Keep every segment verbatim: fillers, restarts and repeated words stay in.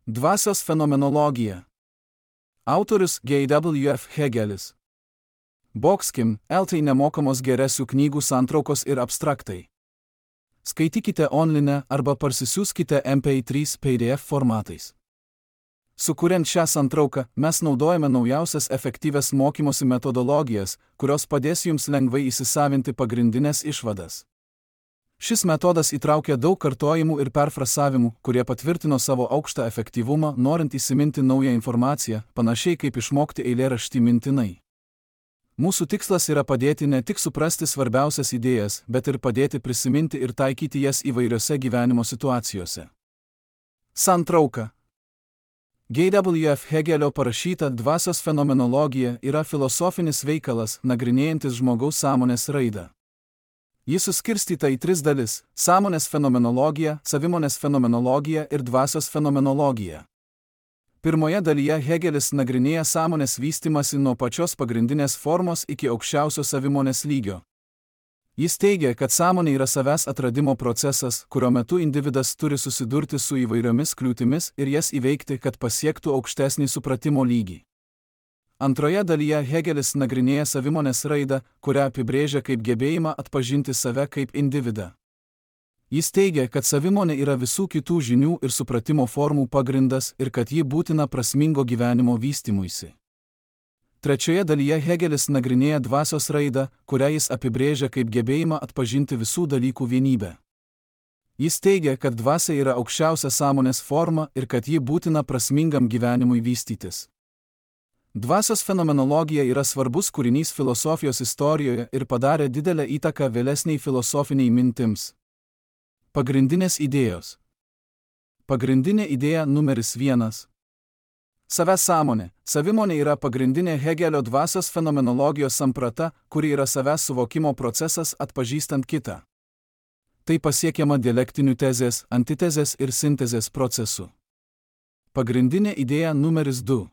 Dvasios fenomenologija. Autorius G W F Hegelis. Boxkim, Eltai nemokamos geresių knygų santraukos ir abstraktai. Skaitykite online arba parsisiųskite M P trys P D F formatais. Sukuriant šią santrauką, mes naudojame naujausias efektyvias mokymosi metodologijas, kurios padės jums lengvai įsisavinti pagrindinės išvadas. Šis metodas įtraukia daug kartojimų ir perfrasavimų, kurie patvirtino savo aukštą efektyvumą, norint įsiminti naują informaciją, panašiai kaip išmokti eilėraštį mintinai. Mūsų tikslas yra padėti ne tik suprasti svarbiausias idėjas, bet ir padėti prisiminti ir taikyti jas įvairiose gyvenimo situacijose. Santrauka. G W F Hegelio parašyta Dvasios fenomenologija yra filosofinis veikalas, nagrinėjantis žmogaus sąmonės raidą. Ji suskirstyta į tris dalis – sąmonės fenomenologija, savimonės fenomenologija ir dvasios fenomenologija. Pirmoje dalyje Hegelis nagrinėja sąmonės vystymąsi nuo pačios pagrindinės formos iki aukščiausio savimonės lygio. Jis teigia, kad sąmonė yra savęs atradimo procesas, kurio metu individas turi susidurti su įvairiomis kliūtimis ir jas įveikti, kad pasiektų aukštesnį supratimo lygį. Antroje dalyje Hegelis nagrinėja savimonės raidą, kurią apibrėžia kaip gebėjimą atpažinti save kaip individą. Jis teigia, kad savimonė yra visų kitų žinių ir supratimo formų pagrindas ir kad ji būtina prasmingo gyvenimo vystymuisi. Trečioje dalyje Hegelis nagrinėja dvasios raidą, kurią jis apibrėžia kaip gebėjimą atpažinti visų dalykų vienybę. Jis teigia, kad dvasia yra aukščiausia sąmonės forma ir kad ji būtina prasmingam gyvenimui vystytis. Dvasios fenomenologija yra svarbus kūrinys filosofijos istorijoje ir padarė didelę įtaką vėlesniai filosofiniai mintims. Pagrindinės idėjos. Pagrindinė idėja numeris vienas. Savęs sąmonė. Savimonė yra pagrindinė Hegelio dvasios fenomenologijos samprata, kuri yra savęs suvokimo procesas atpažįstant kitą. Tai pasiekiama dialektinių tezės, antitezės ir sintezės procesų. Pagrindinė idėja numeris du.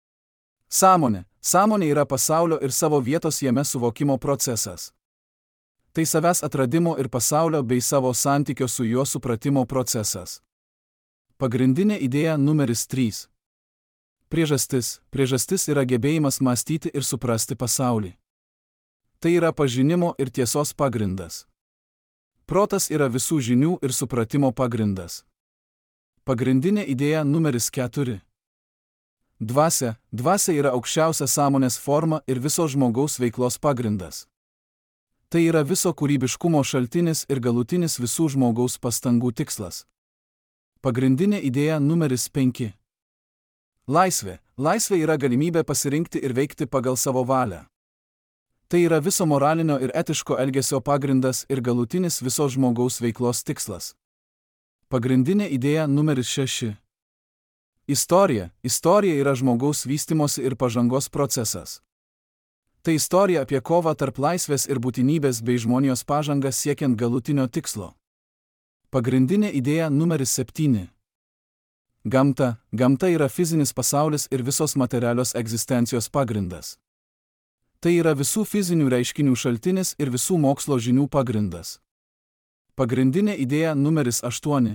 Sąmonė. Sąmonė yra pasaulio ir savo vietos jame suvokimo procesas. Tai savęs atradimo ir pasaulio bei savo santykio su juo supratimo procesas. Pagrindinė idėja numeris trys. Priežastis. Priežastis yra gebėjimas mąstyti ir suprasti pasaulį. Tai yra pažinimo ir tiesos pagrindas. Protas yra visų žinių ir supratimo pagrindas. Pagrindinė idėja numeris keturi. Dvasia. Dvasia yra aukščiausia sąmonės forma ir viso žmogaus veiklos pagrindas. Tai yra viso kūrybiškumo šaltinis ir galutinis visų žmogaus pastangų tikslas. Pagrindinė idėja numeris penki. Laisvė. Laisvė yra galimybė pasirinkti ir veikti pagal savo valią. Tai yra viso moralinio ir etiško elgesio pagrindas ir galutinis viso žmogaus veiklos tikslas. Pagrindinė idėja numeris šeši. Istorija. Istorija yra žmogaus vystymosi ir pažangos procesas. Tai istorija apie kovą tarp laisvės ir būtinybės bei žmonijos pažangą siekiant galutinio tikslo. Pagrindinė idėja numeris septyni. Gamta. Gamta yra fizinis pasaulis ir visos materialios egzistencijos pagrindas. Tai yra visų fizinių reiškinių šaltinis ir visų mokslo žinių pagrindas. Pagrindinė idėja numeris aštuoni.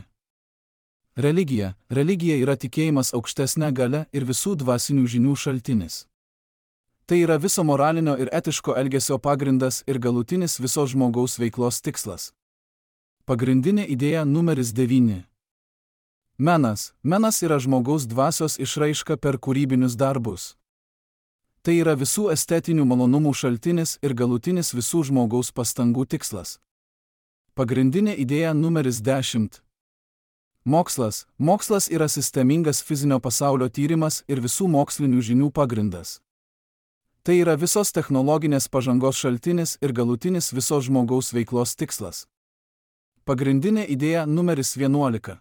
Religija. Religija yra tikėjimas aukštesnė galia ir visų dvasinių žinių šaltinis. Tai yra viso moralinio ir etiško elgesio pagrindas ir galutinis viso žmogaus veiklos tikslas. Pagrindinė idėja numeris devyni. Menas. Menas yra žmogaus dvasios išraiška per kūrybinius darbus. Tai yra visų estetinių malonumų šaltinis ir galutinis visų žmogaus pastangų tikslas. Pagrindinė idėja numeris dešimt. Mokslas. Mokslas yra sistemingas fizinio pasaulio tyrimas ir visų mokslinių žinių pagrindas. Tai yra visos technologinės pažangos šaltinis ir galutinis visos žmogaus veiklos tikslas. Pagrindinė idėja numeris vienuolika.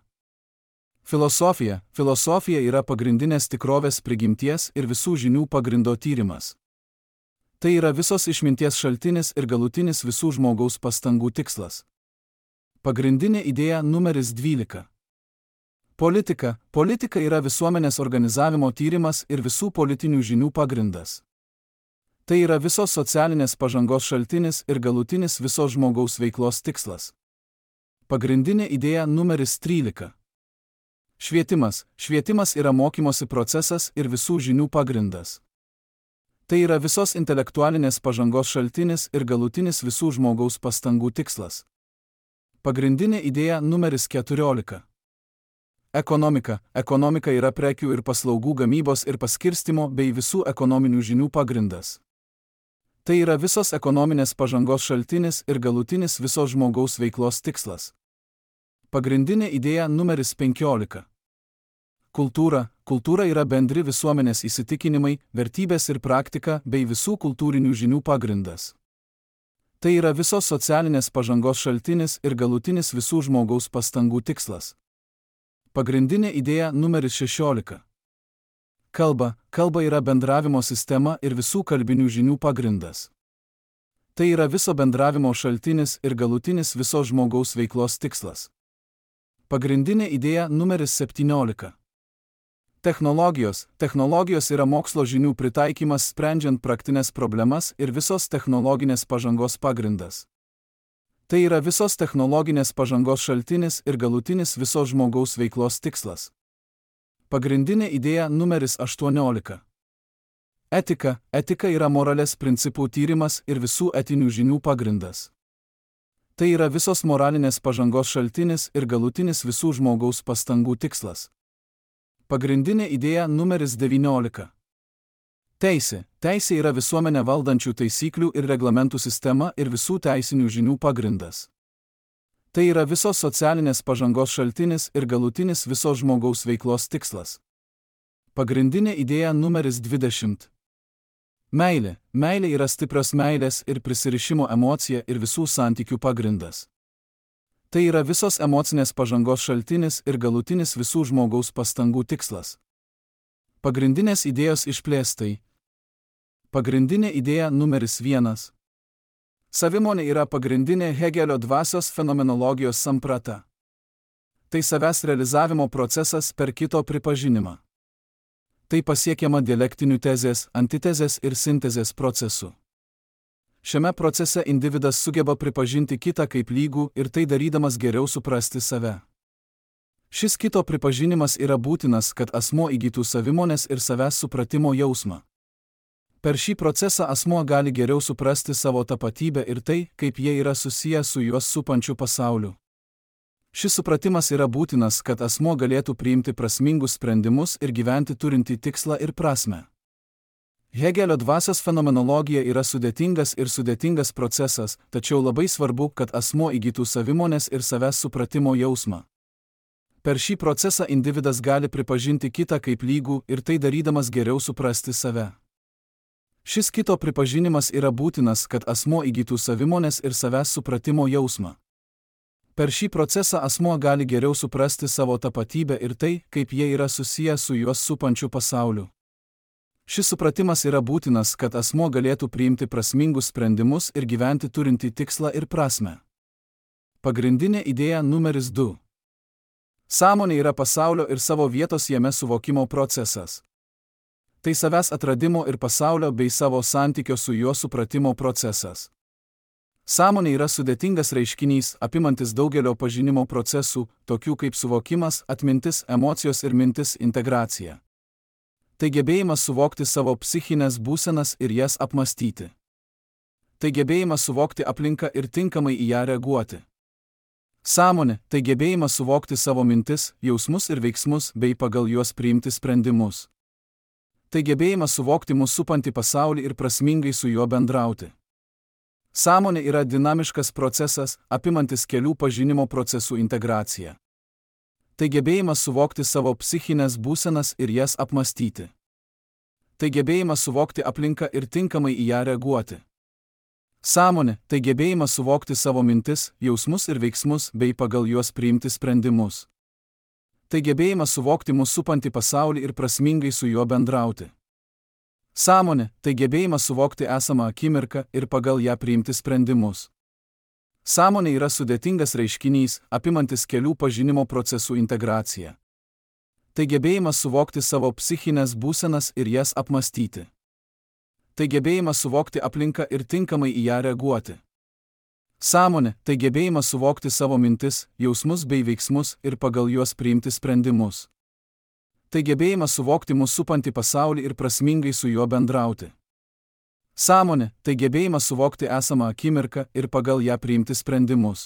Filosofija. Filosofija yra pagrindinės tikrovės prigimties ir visų žinių pagrindo tyrimas. Tai yra visos išminties šaltinis ir galutinis visų žmogaus pastangų tikslas. Pagrindinė idėja numeris dvylika. Politika. Politika yra visuomenės organizavimo tyrimas ir visų politinių žinių pagrindas. Tai yra visos socialinės pažangos šaltinis ir galutinis visos žmogaus veiklos tikslas. Pagrindinė idėja numeris trylika. Švietimas. Švietimas yra mokymosi procesas ir visų žinių pagrindas. Tai yra visos intelektualinės pažangos šaltinis ir galutinis visų žmogaus pastangų tikslas. Pagrindinė idėja numeris keturiolika. Ekonomika. Ekonomika yra prekių ir paslaugų gamybos ir paskirstimo bei visų ekonominių žinių pagrindas. Tai yra visos ekonominės pažangos šaltinis ir galutinis visos žmogaus veiklos tikslas. Pagrindinė idėja numeris penkiolika. Kultūra. Kultūra yra bendri visuomenės įsitikinimai, vertybės ir praktika bei visų kultūrinių žinių pagrindas. Tai yra visos socialinės pažangos šaltinis ir galutinis visų žmogaus pastangų tikslas. Pagrindinė idėja numeris šešiolika. Kalba. Kalba yra bendravimo sistema ir visų kalbinių žinių pagrindas. Tai yra viso bendravimo šaltinis ir galutinis visos žmogaus veiklos tikslas. Pagrindinė idėja numeris septyniolika. Technologijos. Technologijos yra mokslo žinių pritaikymas sprendžiant praktinės problemas ir visos technologinės pažangos pagrindas. Tai yra visos technologinės pažangos šaltinis ir galutinis visos žmogaus veiklos tikslas. Pagrindinė idėja numeris aštuoniolika. Etika. Etika yra moralės principų tyrimas ir visų etinių žinių pagrindas. Tai yra visos moralinės pažangos šaltinis ir galutinis visų žmogaus pastangų tikslas. Pagrindinė idėja numeris devyniolika. Teisė. Teisė yra visuomenę valdančių taisyklių ir reglamentų sistema ir visų teisinių žinių pagrindas. Tai yra visos socialinės pažangos šaltinis ir galutinis visos žmogaus veiklos tikslas. Pagrindinė idėja numeris dvidešimt. Meilė. Meilė yra stiprios meilės ir prisirišimo emocija ir visų santykių pagrindas. Tai yra visos emocinės pažangos šaltinis ir galutinis visų žmogaus pastangų tikslas. Pagrindinės idėjos išplėstai. Pagrindinė idėja numeris vienas. Savimonė yra pagrindinė Hegelio dvasios fenomenologijos samprata. Tai savęs realizavimo procesas per kito pripažinimą. Tai pasiekiama dialektinių tezės, antitezės ir sintezės procesu. Šiame procese individas sugeba pripažinti kitą kaip lygų ir tai darydamas geriau suprasti save. Šis kito pripažinimas yra būtinas, kad asmuo įgytų savimonės ir savęs supratimo jausmą. Per šį procesą asmuo gali geriau suprasti savo tapatybę ir tai, kaip jie yra susiję su juos supančiu pasauliu. Šis supratimas yra būtinas, kad asmuo galėtų priimti prasmingus sprendimus ir gyventi turintį tikslą ir prasmę. Hegelio dvasios fenomenologija yra sudėtingas ir sudėtingas procesas, tačiau labai svarbu, kad asmuo įgytų savimonės ir savęs supratimo jausmą. Per šį procesą individas gali pripažinti kitą kaip lygų ir tai darydamas geriau suprasti save. Šis kito pripažinimas yra būtinas, kad asmuo įgytų savimonės ir savęs supratimo jausmą. Per šį procesą asmuo gali geriau suprasti savo tapatybę ir tai, kaip jie yra susiję su juos supančiu pasauliu. Šis supratimas yra būtinas, kad asmuo galėtų priimti prasmingus sprendimus ir gyventi turintį tikslą ir prasmę. Pagrindinė idėja numeris du. Sąmonė yra pasaulio ir savo vietos jame suvokimo procesas. Tai savęs atradimo ir pasaulio bei savo santykio su juo supratimo procesas. Sąmonė yra sudėtingas reiškinys, apimantis daugelio pažinimo procesų, tokių kaip suvokimas, atmintis, emocijos ir mintis integracija. Tai gebėjimas suvokti savo psichinės būsenas ir jas apmastyti. Tai gebėjimas suvokti aplinką ir tinkamai į ją reaguoti. Sąmonė – tai gebėjimas suvokti savo mintis, jausmus ir veiksmus bei pagal juos priimti sprendimus. Tai gebėjimas suvokti mus supantį pasaulį ir prasmingai su juo bendrauti. Sąmonė yra dinamiškas procesas, apimantis kelių pažinimo procesų integraciją. Tai gebėjimas suvokti savo psichinės būsenas ir jas apmastyti. Tai gebėjimas suvokti aplinką ir tinkamai į ją reaguoti. Sąmonė – tai gebėjimas suvokti savo mintis, jausmus ir veiksmus bei pagal juos priimti sprendimus. Tai gebėjimas suvokti mus supantį pasaulį ir prasmingai su juo bendrauti. Sąmonė – tai gebėjimas suvokti esamą akimirką ir pagal ją priimti sprendimus. Sąmonė yra sudėtingas reiškinys, apimantis kelių pažinimo procesų integraciją. Tai gebėjimas suvokti savo psichinės būsenas ir jas apmastyti. Tai gebėjimas suvokti aplinką ir tinkamai į ją reaguoti. Sąmonė – tai gebėjimas suvokti savo mintis, jausmus bei veiksmus ir pagal juos priimti sprendimus. tai gebėjimas suvokti mus supantį pasaulį ir prasmingai su juo bendrauti. Sąmonė – tai gebėjimas suvokti esamą akimirką ir pagal ją priimti sprendimus.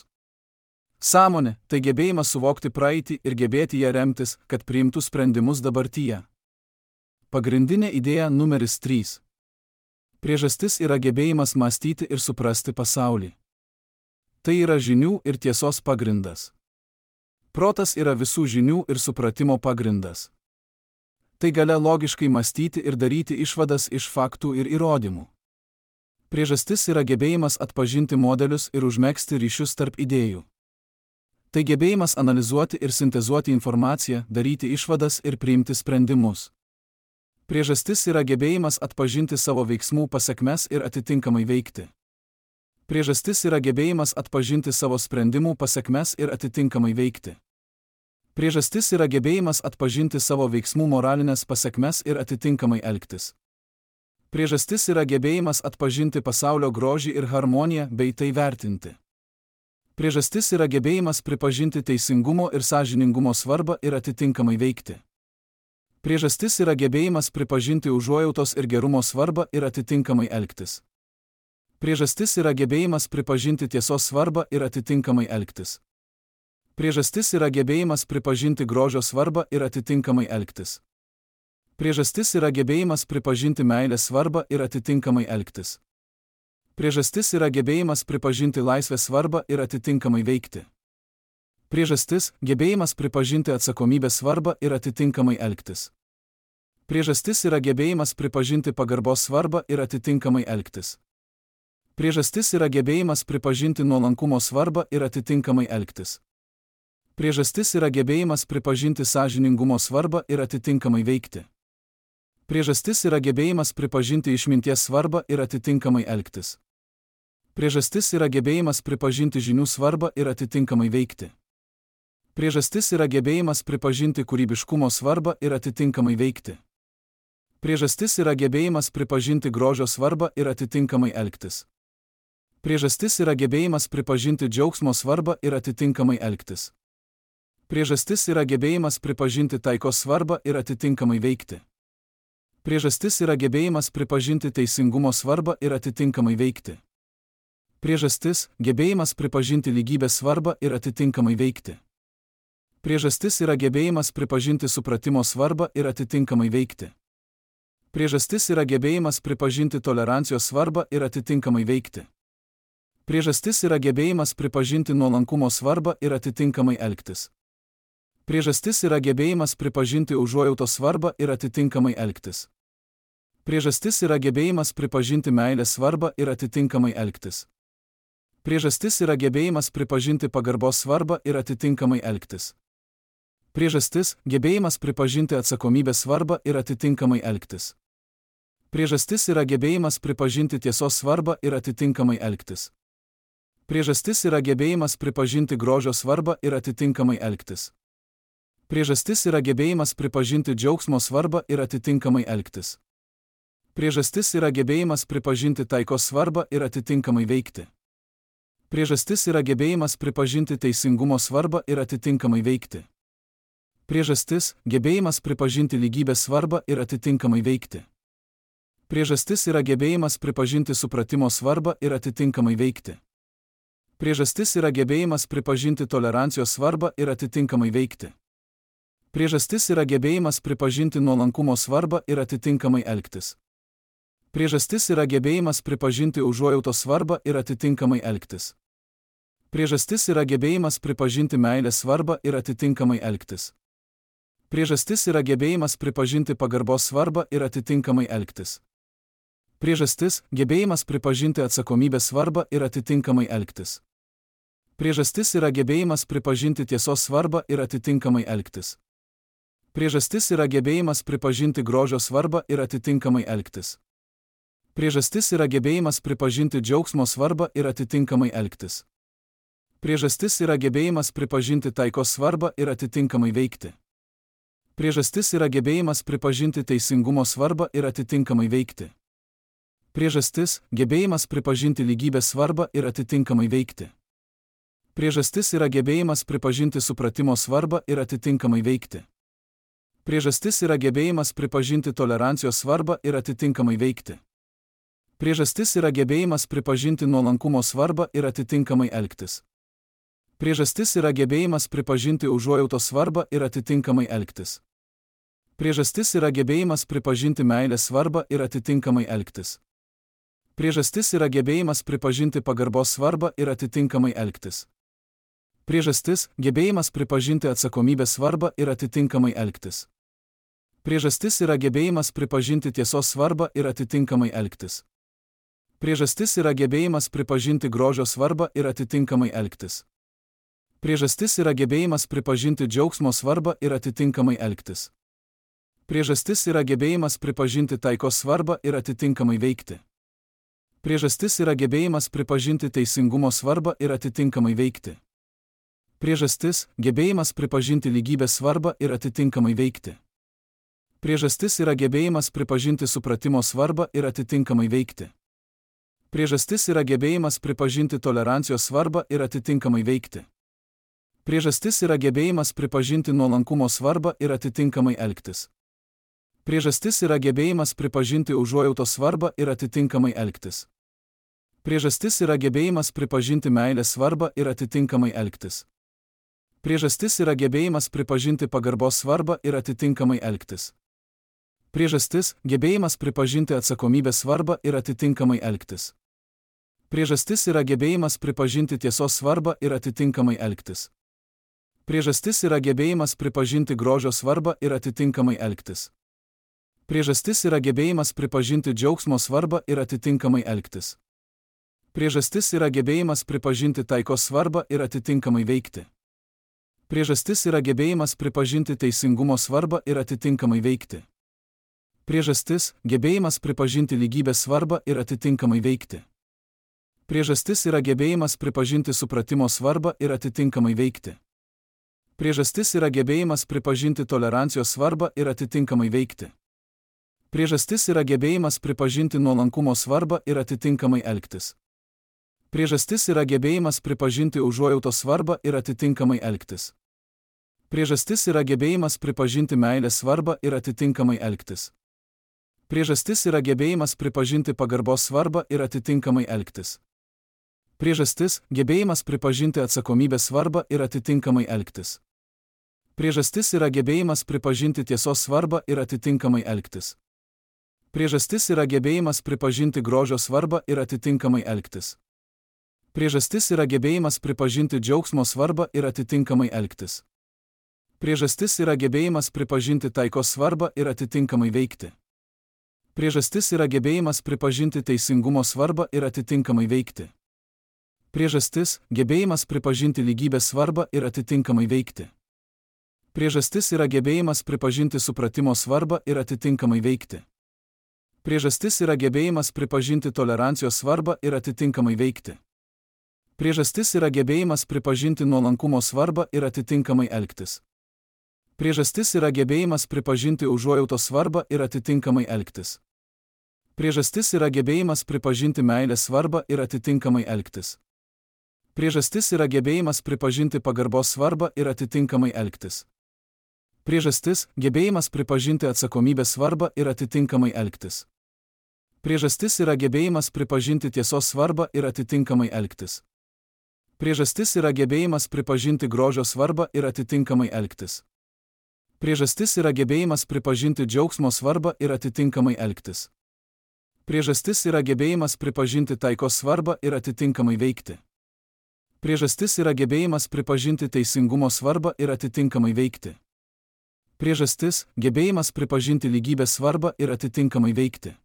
Sąmonė – tai gebėjimas suvokti praeitį ir gebėti ją remtis, kad priimtų sprendimus dabartyje. Pagrindinė idėja numeris trys. Priežastis yra gebėjimas mąstyti ir suprasti pasaulį. Tai yra žinių ir tiesos pagrindas. Protas yra visų žinių ir supratimo pagrindas. Tai galia logiškai mąstyti ir daryti išvadas iš faktų ir įrodymų. Priežastis yra gebėjimas atpažinti modelius ir užmegzti ryšius tarp idėjų. Tai gebėjimas analizuoti ir sintezuoti informaciją, daryti išvadas ir priimti sprendimus. Priežastis yra gebėjimas atpažinti savo veiksmų pasekmes ir atitinkamai veikti. Priežastis yra gebėjimas atpažinti savo sprendimų pasekmes ir atitinkamai veikti. Priežastis yra gebėjimas atpažinti savo veiksmų moralinės pasekmes ir atitinkamai elgtis. Priežastis yra gebėjimas atpažinti pasaulio grožį ir harmoniją bei tai vertinti. Priežastis yra gebėjimas pripažinti teisingumo ir sąžiningumo svarbą ir atitinkamai veikti. Priežastis yra gebėjimas pripažinti užuojautos ir gerumo svarbą ir atitinkamai elgtis. Priežastis yra gebėjimas pripažinti tiesos svarbą ir atitinkamai elgtis. Priežastis yra gebėjimas pripažinti grožio svarbą ir atitinkamai elgtis. Priežastis yra gebėjimas pripažinti meilės svarbą ir atitinkamai elgtis. Priežastis yra gebėjimas pripažinti laisvės svarbą ir atitinkamai veikti. Priežastis – gebėjimas pripažinti atsakomybės svarbą ir atitinkamai elgtis. Priežastis yra gebėjimas pripažinti pagarbos svarbą ir atitinkamai elgtis. Priežastis yra gebėjimas pripažinti nuolankumo svarbą ir atitinkamai elgtis. Priežastis yra gebėjimas pripažinti sąžiningumo svarbą ir atitinkamai veikti. Priežastis yra gebėjimas pripažinti išminties svarbą ir atitinkamai elgtis. Priežastis yra gebėjimas pripažinti žinių svarbą ir atitinkamai veikti. Priežastis yra gebėjimas pripažinti kūrybiškumo svarbą ir atitinkamai veikti. Priežastis yra gebėjimas pripažinti grožio svarbą ir atitinkamai elgtis. Priežastis yra gebėjimas pripažinti džiaugsmo svarbą ir atitinkamai elgtis. Priežastis yra gebėjimas pripažinti taikos svarbą ir atitinkamai veikti. Priežastis yra gebėjimas pripažinti teisingumo svarbą ir atitinkamai veikti. Priežastis – gebėjimas pripažinti lygybės svarbą ir atitinkamai veikti. Priežastis yra gebėjimas pripažinti supratimo svarbą ir atitinkamai veikti. Priežastis yra gebėjimas pripažinti tolerancijos svarbą ir atitinkamai veikti. Priežastis yra gebėjimas pripažinti nuolankumo svarbą ir atitinkamai elgtis. Priežastis yra gebėjimas pripažinti užuojautos svarbą ir atitinkamai elgtis. Priežastis yra gebėjimas pripažinti meilės svarbą ir atitinkamai elgtis. Priežastis yra gebėjimas pripažinti pagarbos svarbą ir atitinkamai elgtis. Priežastis – gebėjimas pripažinti atsakomybės svarbą ir atitinkamai elgtis. Priežastis yra gebėjimas pripažinti tiesos svarbą ir atitinkamai elgtis. Priežastis yra gebėjimas pripažinti grožio svarbą ir atitinkamai elgtis. Priežastis yra gebėjimas pripažinti džiaugsmo svarbą ir atitinkamai elgtis. Priežastis yra gebėjimas pripažinti taikos svarbą ir atitinkamai veikti. Priežastis yra gebėjimas pripažinti teisingumo svarbą ir atitinkamai veikti. Priežastis – gebėjimas pripažinti lygybės svarbą ir atitinkamai veikti. Priežastis yra gebėjimas pripažinti supratimo svarbą ir atitinkamai veikti. Priežastis yra gebėjimas pripažinti tolerancijos svarbą ir atitinkamai veikti. Priežastis yra gebėjimas pripažinti nuolankumo svarbą ir atitinkamai elgtis. Priežastis yra gebėjimas pripažinti užuojautos svarbą ir atitinkamai elgtis. Priežastis yra gebėjimas pripažinti meilės svarbą ir atitinkamai elgtis. Priežastis yra gebėjimas pripažinti pagarbos svarbą ir atitinkamai elgtis. Priežastis – gebėjimas pripažinti atsakomybės svarbą ir atitinkamai elgtis. Priežastis yra gebėjimas pripažinti tiesos svarbą ir atitinkamai elgtis. Priežastis yra gebėjimas pripažinti grožio svarbą ir atitinkamai elgtis. Priežastis yra gebėjimas pripažinti džiaugsmo svarbą ir atitinkamai elgtis. Priežastis yra gebėjimas pripažinti taikos svarbą ir atitinkamai veikti. Priežastis yra gebėjimas pripažinti teisingumo svarbą ir atitinkamai veikti. Priežastis – gebėjimas pripažinti lygybės svarbą ir atitinkamai veikti. Priežastis yra gebėjimas pripažinti supratimo svarbą ir atitinkamai veikti. Priežastis yra gebėjimas pripažinti tolerancijos svarbą ir atitinkamai veikti. Priežastis yra gebėjimas pripažinti nuolankumo svarbą ir atitinkamai elgtis. Priežastis yra gebėjimas pripažinti užuojautos svarbą ir atitinkamai elgtis. Priežastis yra gebėjimas pripažinti meilės svarbą ir atitinkamai elgtis. Priežastis yra gebėjimas pripažinti pagarbos svarbą ir atitinkamai elgtis. Priežastis – gebėjimas pripažinti atsakomybės svarbą ir atitinkamai elgtis. Priežastis yra gebėjimas pripažinti tiesos svarbą ir atitinkamai elgtis. Priežastis yra gebėjimas pripažinti grožio svarbą ir atitinkamai elgtis. Priežastis yra gebėjimas pripažinti džiaugsmo svarbą ir atitinkamai elgtis. Priežastis yra gebėjimas pripažinti taikos svarbą ir atitinkamai veikti. Priežastis yra gebėjimas pripažinti teisingumo svarbą ir atitinkamai veikti. Priežastis – gebėjimas pripažinti lygybės svarbą ir atitinkamai veikti. Priežastis yra gebėjimas pripažinti supratimo svarbą ir atitinkamai veikti. Priežastis yra gebėjimas pripažinti tolerancijos svarbą ir atitinkamai veikti. Priežastis yra gebėjimas pripažinti nuolankumo svarbą ir atitinkamai elgtis. Priežastis yra gebėjimas pripažinti užuojautos svarbą ir atitinkamai elgtis. Priežastis yra gebėjimas pripažinti meilės svarbą ir atitinkamai elgtis. Priežastis yra gebėjimas pripažinti pagarbos svarbą ir atitinkamai elgtis. Priežastis – gebėjimas pripažinti atsakomybės svarbą ir atitinkamai elgtis. Priežastis yra gebėjimas pripažinti tiesos svarbą ir atitinkamai elgtis. Priežastis yra gebėjimas pripažinti grožio svarbą ir atitinkamai elgtis. Priežastis yra gebėjimas pripažinti džiaugsmo svarbą ir atitinkamai elgtis. Priežastis yra gebėjimas pripažinti taikos svarbą ir atitinkamai veikti. Priežastis yra gebėjimas pripažinti teisingumo svarbą ir atitinkamai veikti. Priežastis – gebėjimas pripažinti lygybės svarbą ir atitinkamai veikti. Priežastis yra gebėjimas pripažinti supratimo svarbą ir atitinkamai veikti. Priežastis yra gebėjimas pripažinti tolerancijos svarbą ir atitinkamai veikti. Priežastis yra gebėjimas pripažinti nuolankumo svarbą ir atitinkamai elgtis. Priežastis yra gebėjimas pripažinti užuojautos svarbą ir atitinkamai elgtis. Priežastis yra gebėjimas pripažinti meilės svarbą ir atitinkamai elgtis. Priežastis yra gebėjimas pripažinti pagarbos svarbą ir atitinkamai elgtis. Priežastis – gebėjimas pripažinti atsakomybės svarbą ir atitinkamai elgtis. Priežastis yra gebėjimas pripažinti tiesos svarbą ir atitinkamai elgtis. Priežastis yra gebėjimas pripažinti grožio svarbą ir atitinkamai elgtis. Priežastis yra gebėjimas pripažinti džiaugsmo svarbą ir atitinkamai elgtis. Priežastis yra gebėjimas pripažinti taikos svarbą ir atitinkamai veikti. Priežastis yra gebėjimas pripažinti teisingumo svarbą ir atitinkamai veikti. Priežastis – gebėjimas pripažinti lygybės svarbą ir atitinkamai veikti. Priežastis yra gebėjimas pripažinti supratimo svarbą ir atitinkamai veikti. Priežastis yra gebėjimas pripažinti tolerancijos svarbą ir atitinkamai veikti. Priežastis yra gebėjimas pripažinti nuolankumo svarbą ir atitinkamai elgtis. Priežastis yra gebėjimas pripažinti užuojautos svarbą ir atitinkamai elgtis. Priežastis yra gebėjimas pripažinti meilės svarbą ir atitinkamai elgtis. Priežastis yra gebėjimas pripažinti pagarbos svarbą ir atitinkamai elgtis. Priežastis – gebėjimas pripažinti atsakomybės svarbą ir atitinkamai elgtis. Priežastis yra gebėjimas pripažinti tiesos svarbą ir atitinkamai elgtis. Priežastis yra gebėjimas pripažinti grožio svarbą ir atitinkamai elgtis. Priežastis yra gebėjimas pripažinti džiaugsmo svarbą ir atitinkamai elgtis. Priežastis yra gebėjimas pripažinti taikos svarbą ir atitinkamai veikti. Priežastis yra gebėjimas pripažinti teisingumo svarbą ir atitinkamai veikti. Priežastis – gebėjimas pripažinti lygybės svarbą ir atitinkamai veikti.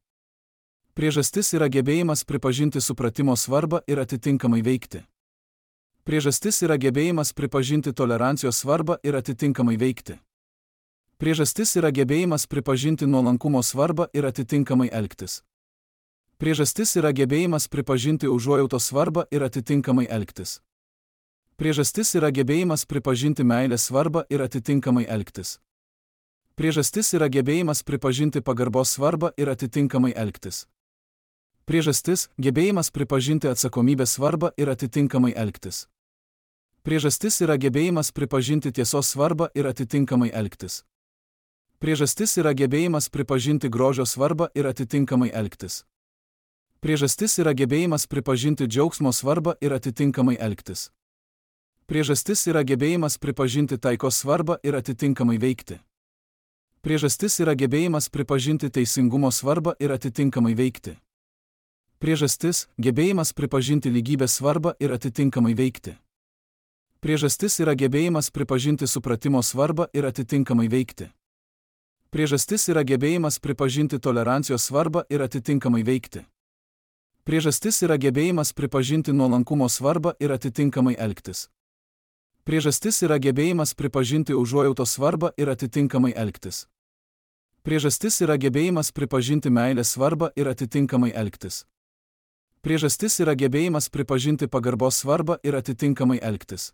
Priežastis yra gebėjimas pripažinti supratimo svarbą ir atitinkamai veikti. Priežastis yra gebėjimas pripažinti tolerancijos svarbą ir atitinkamai veikti. Priežastis yra gebėjimas pripažinti nuolankumo svarbą ir atitinkamai elgtis. Priežastis yra gebėjimas pripažinti užuojautos svarbą ir atitinkamai elgtis. Priežastis yra gebėjimas pripažinti meilės svarbą ir atitinkamai elgtis. Priežastis yra gebėjimas pripažinti pagarbos svarbą ir atitinkamai elgtis. Priežastis – gebėjimas pripažinti atsakomybės svarbą ir atitinkamai elgtis. Priežastis yra gebėjimas pripažinti tiesos svarbą ir atitinkamai elgtis. Priežastis yra gebėjimas pripažinti grožio svarbą ir atitinkamai elgtis. Priežastis yra gebėjimas pripažinti džiaugsmo svarbą ir atitinkamai elgtis. Priežastis yra gebėjimas pripažinti taikos svarbą ir atitinkamai veikti. Priežastis yra gebėjimas pripažinti teisingumo svarbą ir atitinkamai veikti. Priežastis – gebėjimas pripažinti lygybės svarbą ir atitinkamai veikti. Priežastis yra gebėjimas pripažinti supratimo svarbą ir atitinkamai veikti. Priežastis yra gebėjimas pripažinti tolerancijos svarbą ir atitinkamai veikti. Priežastis yra gebėjimas pripažinti nuolankumo svarbą ir atitinkamai elgtis. Priežastis yra gebėjimas pripažinti užuojautos svarbą ir atitinkamai elgtis. Priežastis yra gebėjimas pripažinti meilės svarbą ir atitinkamai elgtis. Priežastis yra gebėjimas pripažinti pagarbos svarbą ir atitinkamai elgtis.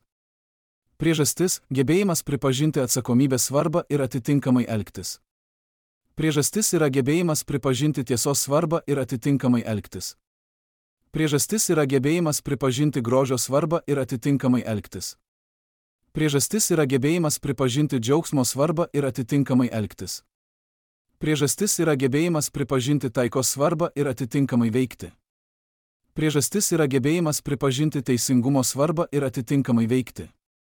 Priežastis – gebėjimas pripažinti atsakomybės svarbą ir atitinkamai elgtis. Priežastis yra gebėjimas pripažinti tiesos svarbą ir atitinkamai elgtis. Priežastis yra gebėjimas pripažinti grožio svarbą ir atitinkamai elgtis. Priežastis yra gebėjimas pripažinti džiaugsmo svarbą ir atitinkamai elgtis. Priežastis yra gebėjimas pripažinti taikos svarbą ir atitinkamai veikti. Priežastis yra gebėjimas pripažinti teisingumo svarbą ir atitinkamai veikti.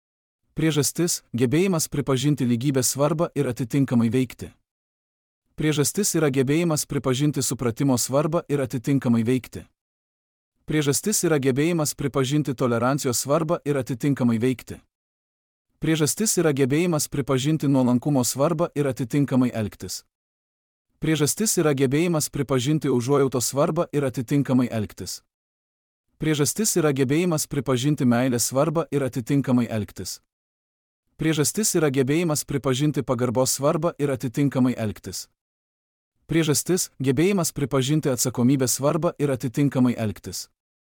Priežastis – gebėjimas pripažinti lygybės svarbą ir atitinkamai veikti. Priežastis yra gebėjimas pripažinti supratimo svarbą ir atitinkamai veikti. Priežastis yra gebėjimas pripažinti tolerancijos svarbą ir atitinkamai veikti. Priežastis yra gebėjimas pripažinti nuolankumo svarbą ir atitinkamai elgtis. Priežastis yra gebėjimas pripažinti užuojautos svarbą ir atitinkamai elgtis. Priežastis yra gebėjimas pripažinti meilės svarbą ir atitinkamai elgtis. Priežastis yra gebėjimas pripažinti pagarbos svarbą ir atitinkamai elgtis. Priežastis – gebėjimas pripažinti atsakomybės svarbą ir atitinkamai elgtis.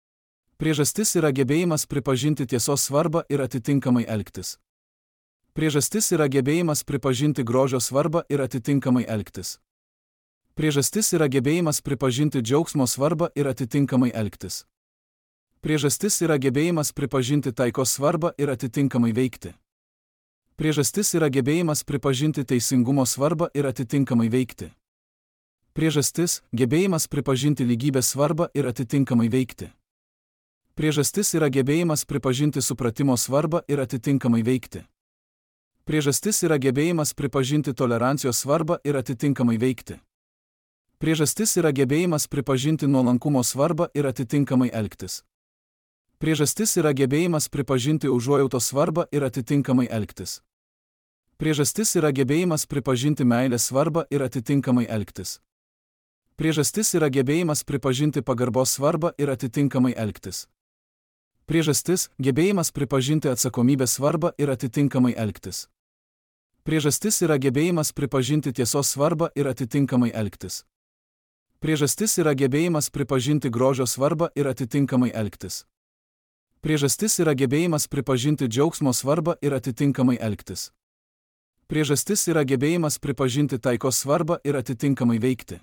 Priežastis yra gebėjimas pripažinti tiesos svarbą ir atitinkamai elgtis. Priežastis yra gebėjimas pripažinti grožio svarbą ir atitinkamai elgtis. Priežastis yra gebėjimas pripažinti džiaugsmo svarbą ir atitinkamai elgtis. Priežastis yra gebėjimas pripažinti taikos svarbą ir atitinkamai veikti. Priežastis yra gebėjimas pripažinti teisingumo svarbą ir atitinkamai veikti. Priežastis – gebėjimas pripažinti lygybės svarbą ir atitinkamai veikti. Priežastis yra gebėjimas pripažinti supratimo svarbą ir atitinkamai veikti. Priežastis yra gebėjimas pripažinti tolerancijos svarbą ir atitinkamai veikti. Priežastis yra gebėjimas pripažinti nuolankumo svarbą ir atitinkamai elgtis. Priežastis yra gebėjimas pripažinti užuojautos svarbą ir atitinkamai elgtis. Priežastis yra gebėjimas pripažinti meilės svarbą ir atitinkamai elgtis. Priežastis yra gebėjimas pripažinti pagarbos svarbą ir atitinkamai elgtis. Priežastis – gebėjimas pripažinti atsakomybės svarbą ir atitinkamai elgtis. Priežastis yra gebėjimas pripažinti tiesos svarbą ir atitinkamai elgtis. Priežastis yra gebėjimas pripažinti grožio svarbą ir atitinkamai elgtis. Priežastis yra gebėjimas pripažinti džiaugsmo svarbą ir atitinkamai elgtis. Priežastis yra gebėjimas pripažinti taikos svarbą ir atitinkamai veikti.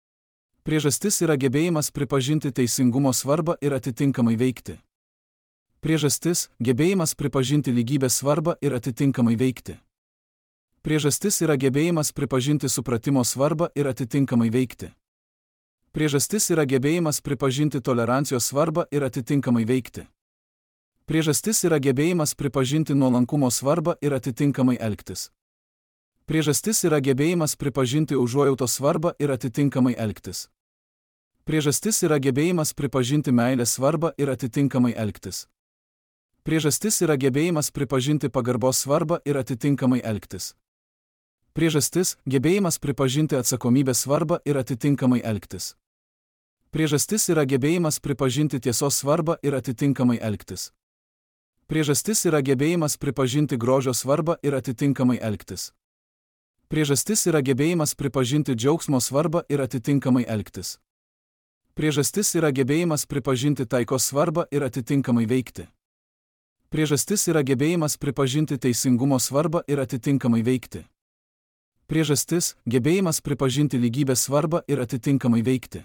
Priežastis yra gebėjimas pripažinti teisingumo svarbą ir atitinkamai veikti. Priežastis – gebėjimas pripažinti lygybės svarbą ir atitinkamai veikti. Priežastis yra gebėjimas pripažinti supratimo svarbą ir atitinkamai veikti. Priežastis yra gebėjimas pripažinti tolerancijos svarbą ir atitinkamai veikti. Priežastis yra gebėjimas pripažinti nuolankumo svarbą ir atitinkamai elgtis. Priežastis yra gebėjimas pripažinti užuojautos svarbą ir atitinkamai elgtis. Priežastis yra gebėjimas pripažinti meilės svarbą ir atitinkamai elgtis. Priežastis yra gebėjimas pripažinti pagarbos svarbą ir atitinkamai elgtis. Priežastis – gebėjimas pripažinti atsakomybės svarbą ir atitinkamai elgtis. Priežastis yra gebėjimas pripažinti tiesos svarbą ir atitinkamai elgtis. Priežastis yra gebėjimas pripažinti grožio svarbą ir atitinkamai elgtis. Priežastis yra gebėjimas pripažinti džiaugsmo svarbą ir atitinkamai elgtis. Priežastis yra gebėjimas pripažinti taikos svarbą ir atitinkamai veikti. Priežastis yra gebėjimas pripažinti teisingumo svarbą ir atitinkamai veikti. Priežastis – gebėjimas pripažinti lygybės svarbą ir atitinkamai veikti.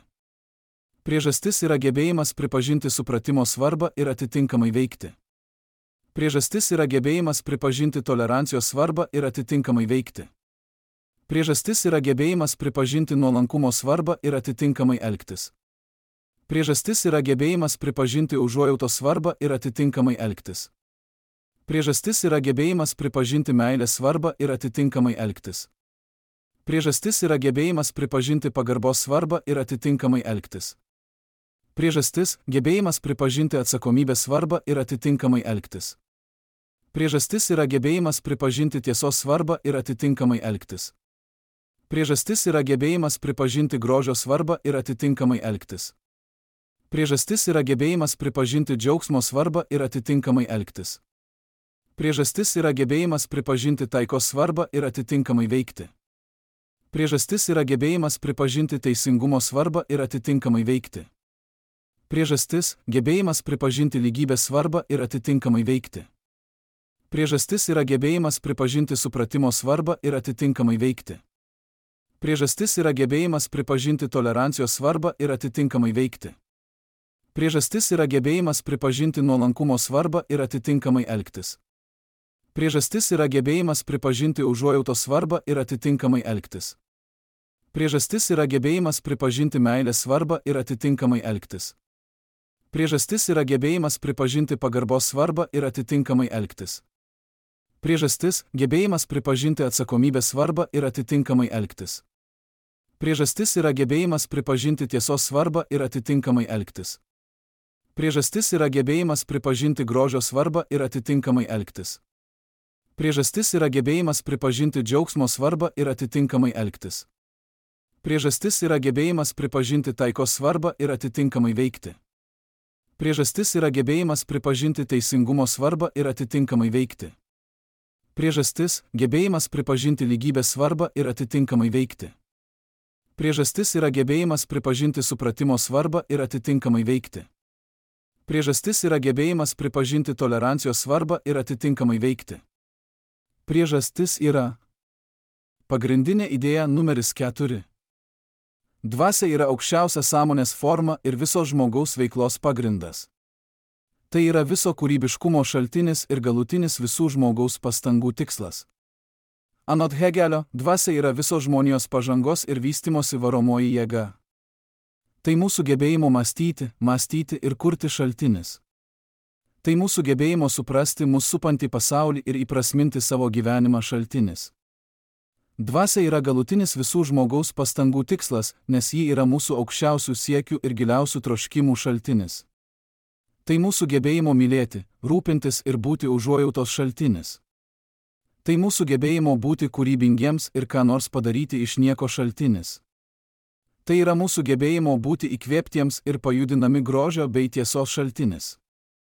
Priežastis yra gebėjimas pripažinti supratimo svarbą ir atitinkamai veikti. Priežastis yra gebėjimas pripažinti tolerancijos svarbą ir atitinkamai veikti. Priežastis yra gebėjimas pripažinti nuolankumo svarbą ir atitinkamai elgtis. Priežastis yra gebėjimas pripažinti užuojautos svarbą ir atitinkamai elgtis. Priežastis yra gebėjimas pripažinti meilės svarbą ir atitinkamai elgtis. Priežastis yra gebėjimas pripažinti pagarbos svarbą ir atitinkamai elgtis. Priežastis – gebėjimas pripažinti atsakomybės svarbą ir atitinkamai elgtis. Priežastis yra gebėjimas pripažinti tiesos svarbą ir atitinkamai elgtis. Priežastis yra gebėjimas pripažinti grožio svarbą ir atitinkamai elgtis. Priežastis yra gebėjimas pripažinti džiaugsmo svarbą ir atitinkamai elgtis. Priežastis yra gebėjimas pripažinti taikos svarbą ir atitinkamai veikti. Priežastis yra gebėjimas pripažinti teisingumo svarbą ir atitinkamai veikti. Priežastis – gebėjimas pripažinti lygybės svarbą ir atitinkamai veikti. Priežastis yra gebėjimas pripažinti supratimo svarbą ir atitinkamai veikti. Priežastis yra gebėjimas pripažinti tolerancijos svarbą ir atitinkamai veikti. Priežastis yra gebėjimas pripažinti nuolankumo svarbą ir atitinkamai elgtis. Priežastis yra gebėjimas pripažinti užuojautos svarbą ir atitinkamai elgtis. Priežastis yra gebėjimas pripažinti meilės svarbą ir atitinkamai elgtis. Priežastis yra gebėjimas pripažinti pagarbos svarbą ir atitinkamai elgtis. Priežastis – gebėjimas pripažinti atsakomybės svarbą ir atitinkamai elgtis. Priežastis yra gebėjimas pripažinti tiesos svarbą ir atitinkamai elgtis. Priežastis yra gebėjimas pripažinti grožio svarbą ir atitinkamai elgtis. Priežastis yra gebėjimas pripažinti džiaugsmo svarbą ir atitinkamai elgtis. Priežastis yra gebėjimas pripažinti taikos svarbą ir atitinkamai veikti. Priežastis yra gebėjimas pripažinti teisingumo svarbą ir atitinkamai veikti. Priežastis – gebėjimas pripažinti lygybės svarbą ir atitinkamai veikti. Priežastis yra gebėjimas pripažinti supratimo svarbą ir atitinkamai veikti. Priežastis yra gebėjimas pripažinti tolerancijos svarbą ir atitinkamai veikti. Priežastis yra pagrindinė idėja numeris keturi. Dvasia yra aukščiausia sąmonės forma ir visos žmogaus veiklos pagrindas. Tai yra viso kūrybiškumo šaltinis ir galutinis visų žmogaus pastangų tikslas. Anot Hegelio, dvasia yra visos žmonijos pažangos ir vystymosi varomoji jėga. Tai mūsų gebėjimo mąstyti, mąstyti ir kurti šaltinis. Tai mūsų gebėjimo suprasti mūsų supantį pasaulį ir įprasminti savo gyvenimą šaltinis. Dvasia yra galutinis visų žmogaus pastangų tikslas, nes ji yra mūsų aukščiausių siekių ir giliausių troškimų šaltinis. Tai mūsų gebėjimo mylėti, rūpintis ir būti užuojautos šaltinis. Tai mūsų gebėjimo būti kūrybingiems ir ką nors padaryti iš nieko šaltinis. Tai yra mūsų gebėjimo būti įkvėptiems ir pajudinami grožio bei tiesos šaltinis.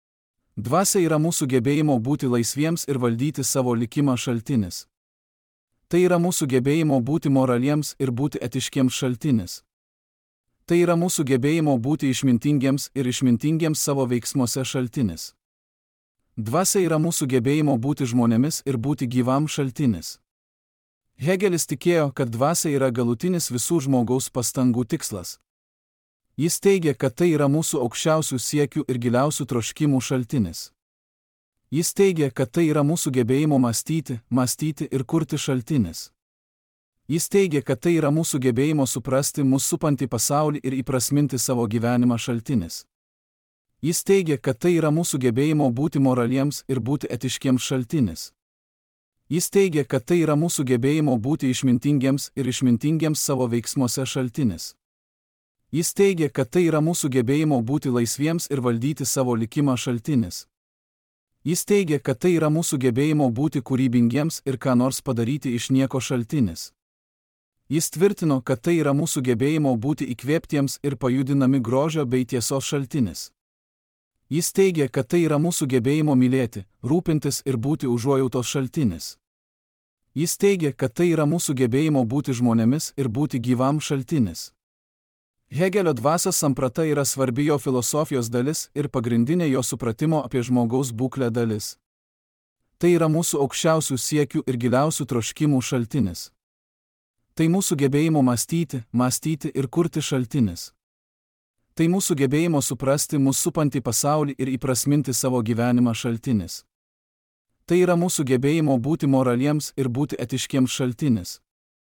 Dvasia yra mūsų gebėjimo būti laisviems ir valdyti savo likimą šaltinis. Tai yra mūsų gebėjimo būti moraliems ir būti etiškiems šaltinis. Tai yra mūsų gebėjimo būti išmintingiems ir išmintingiems savo veiksmuose šaltinis. Dvasia yra mūsų gebėjimo būti žmonėmis ir būti gyvam šaltinis. Hegelis tikėjo, kad dvasia yra galutinis visų žmogaus pastangų tikslas. Jis teigia, kad tai yra mūsų aukščiausių siekių ir giliausių troškimų šaltinis. Jis teigia, kad tai yra mūsų gebėjimo mąstyti, mąstyti ir kurti šaltinis. Jis teigia, kad tai yra mūsų gebėjimo suprasti mūsų supantį pasaulį ir įprasminti savo gyvenimą šaltinis. Jis teigia, kad tai yra mūsų gebėjimo būti moraliems ir būti etiškiems šaltinis. Jis teigia, kad tai yra mūsų gebėjimo būti išmintingiems ir išmintingiems savo veiksmuose šaltinis. Jis teigia, kad tai yra mūsų gebėjimo būti laisviems ir valdyti savo likimą šaltinis. Jis teigia, kad tai yra mūsų gebėjimo būti kūrybingiems ir ką nors padaryti iš nieko šaltinis. Jis tvirtino, kad tai yra mūsų gebėjimo būti įkvėptiems ir pajudinami grožio bei tiesos šaltinis. Jis teigia, kad tai yra mūsų gebėjimo mylėti, rūpintis ir būti užuojautos šaltinis. Jis teigia, kad tai yra mūsų gebėjimo būti žmonėmis ir būti gyvam šaltinis. Hegelio dvasios samprata yra svarbi jo filosofijos dalis ir pagrindinė jo supratimo apie žmogaus būklę dalis. Tai yra mūsų aukščiausių siekių ir giliausių troškimų šaltinis. Tai mūsų gebėjimo mąstyti, mąstyti ir kurti šaltinis. Tai mūsų gebėjimo suprasti mūsų supantį pasaulį ir įprasminti savo gyvenimą šaltinis. Tai yra mūsų gebėjimo būti moraliems ir būti etiškiems šaltinis.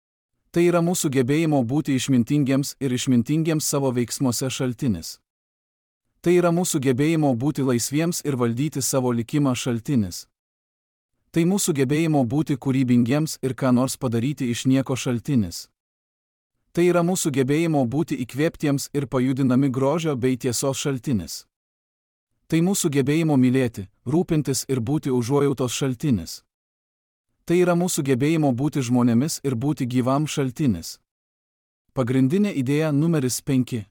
Tai yra mūsų gebėjimo būti išmintingiems ir išmintingiems savo veiksmuose šaltinis. Tai yra mūsų gebėjimo būti laisviems ir valdyti savo likimą šaltinis. Tai mūsų gebėjimo būti kūrybingiems ir ką nors padaryti iš nieko šaltinis. Tai yra mūsų gebėjimo būti įkvėptiems ir pajudinami grožio bei tiesos šaltinis. Tai mūsų gebėjimo mylėti, rūpintis ir būti užuojautos šaltinis. Tai yra mūsų gebėjimo būti žmonėmis ir būti gyvam šaltinis. Pagrindinė idėja numeris penki.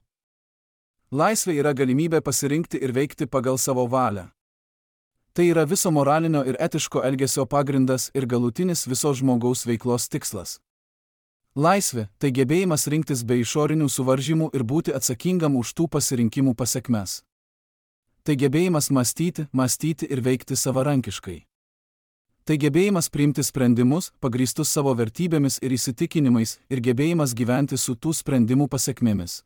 Laisvė yra galimybė pasirinkti ir veikti pagal savo valią. Tai yra viso moralinio ir etiško elgesio pagrindas ir galutinis visos žmogaus veiklos tikslas. Laisvė – tai gebėjimas rinktis be išorinių suvaržymų ir būti atsakingam už tų pasirinkimų pasekmes. Tai gebėjimas mąstyti, mąstyti ir veikti savarankiškai. Tai gebėjimas priimti sprendimus, pagrįstus savo vertybėmis ir įsitikinimais, ir gebėjimas gyventi su tų sprendimų pasekmėmis.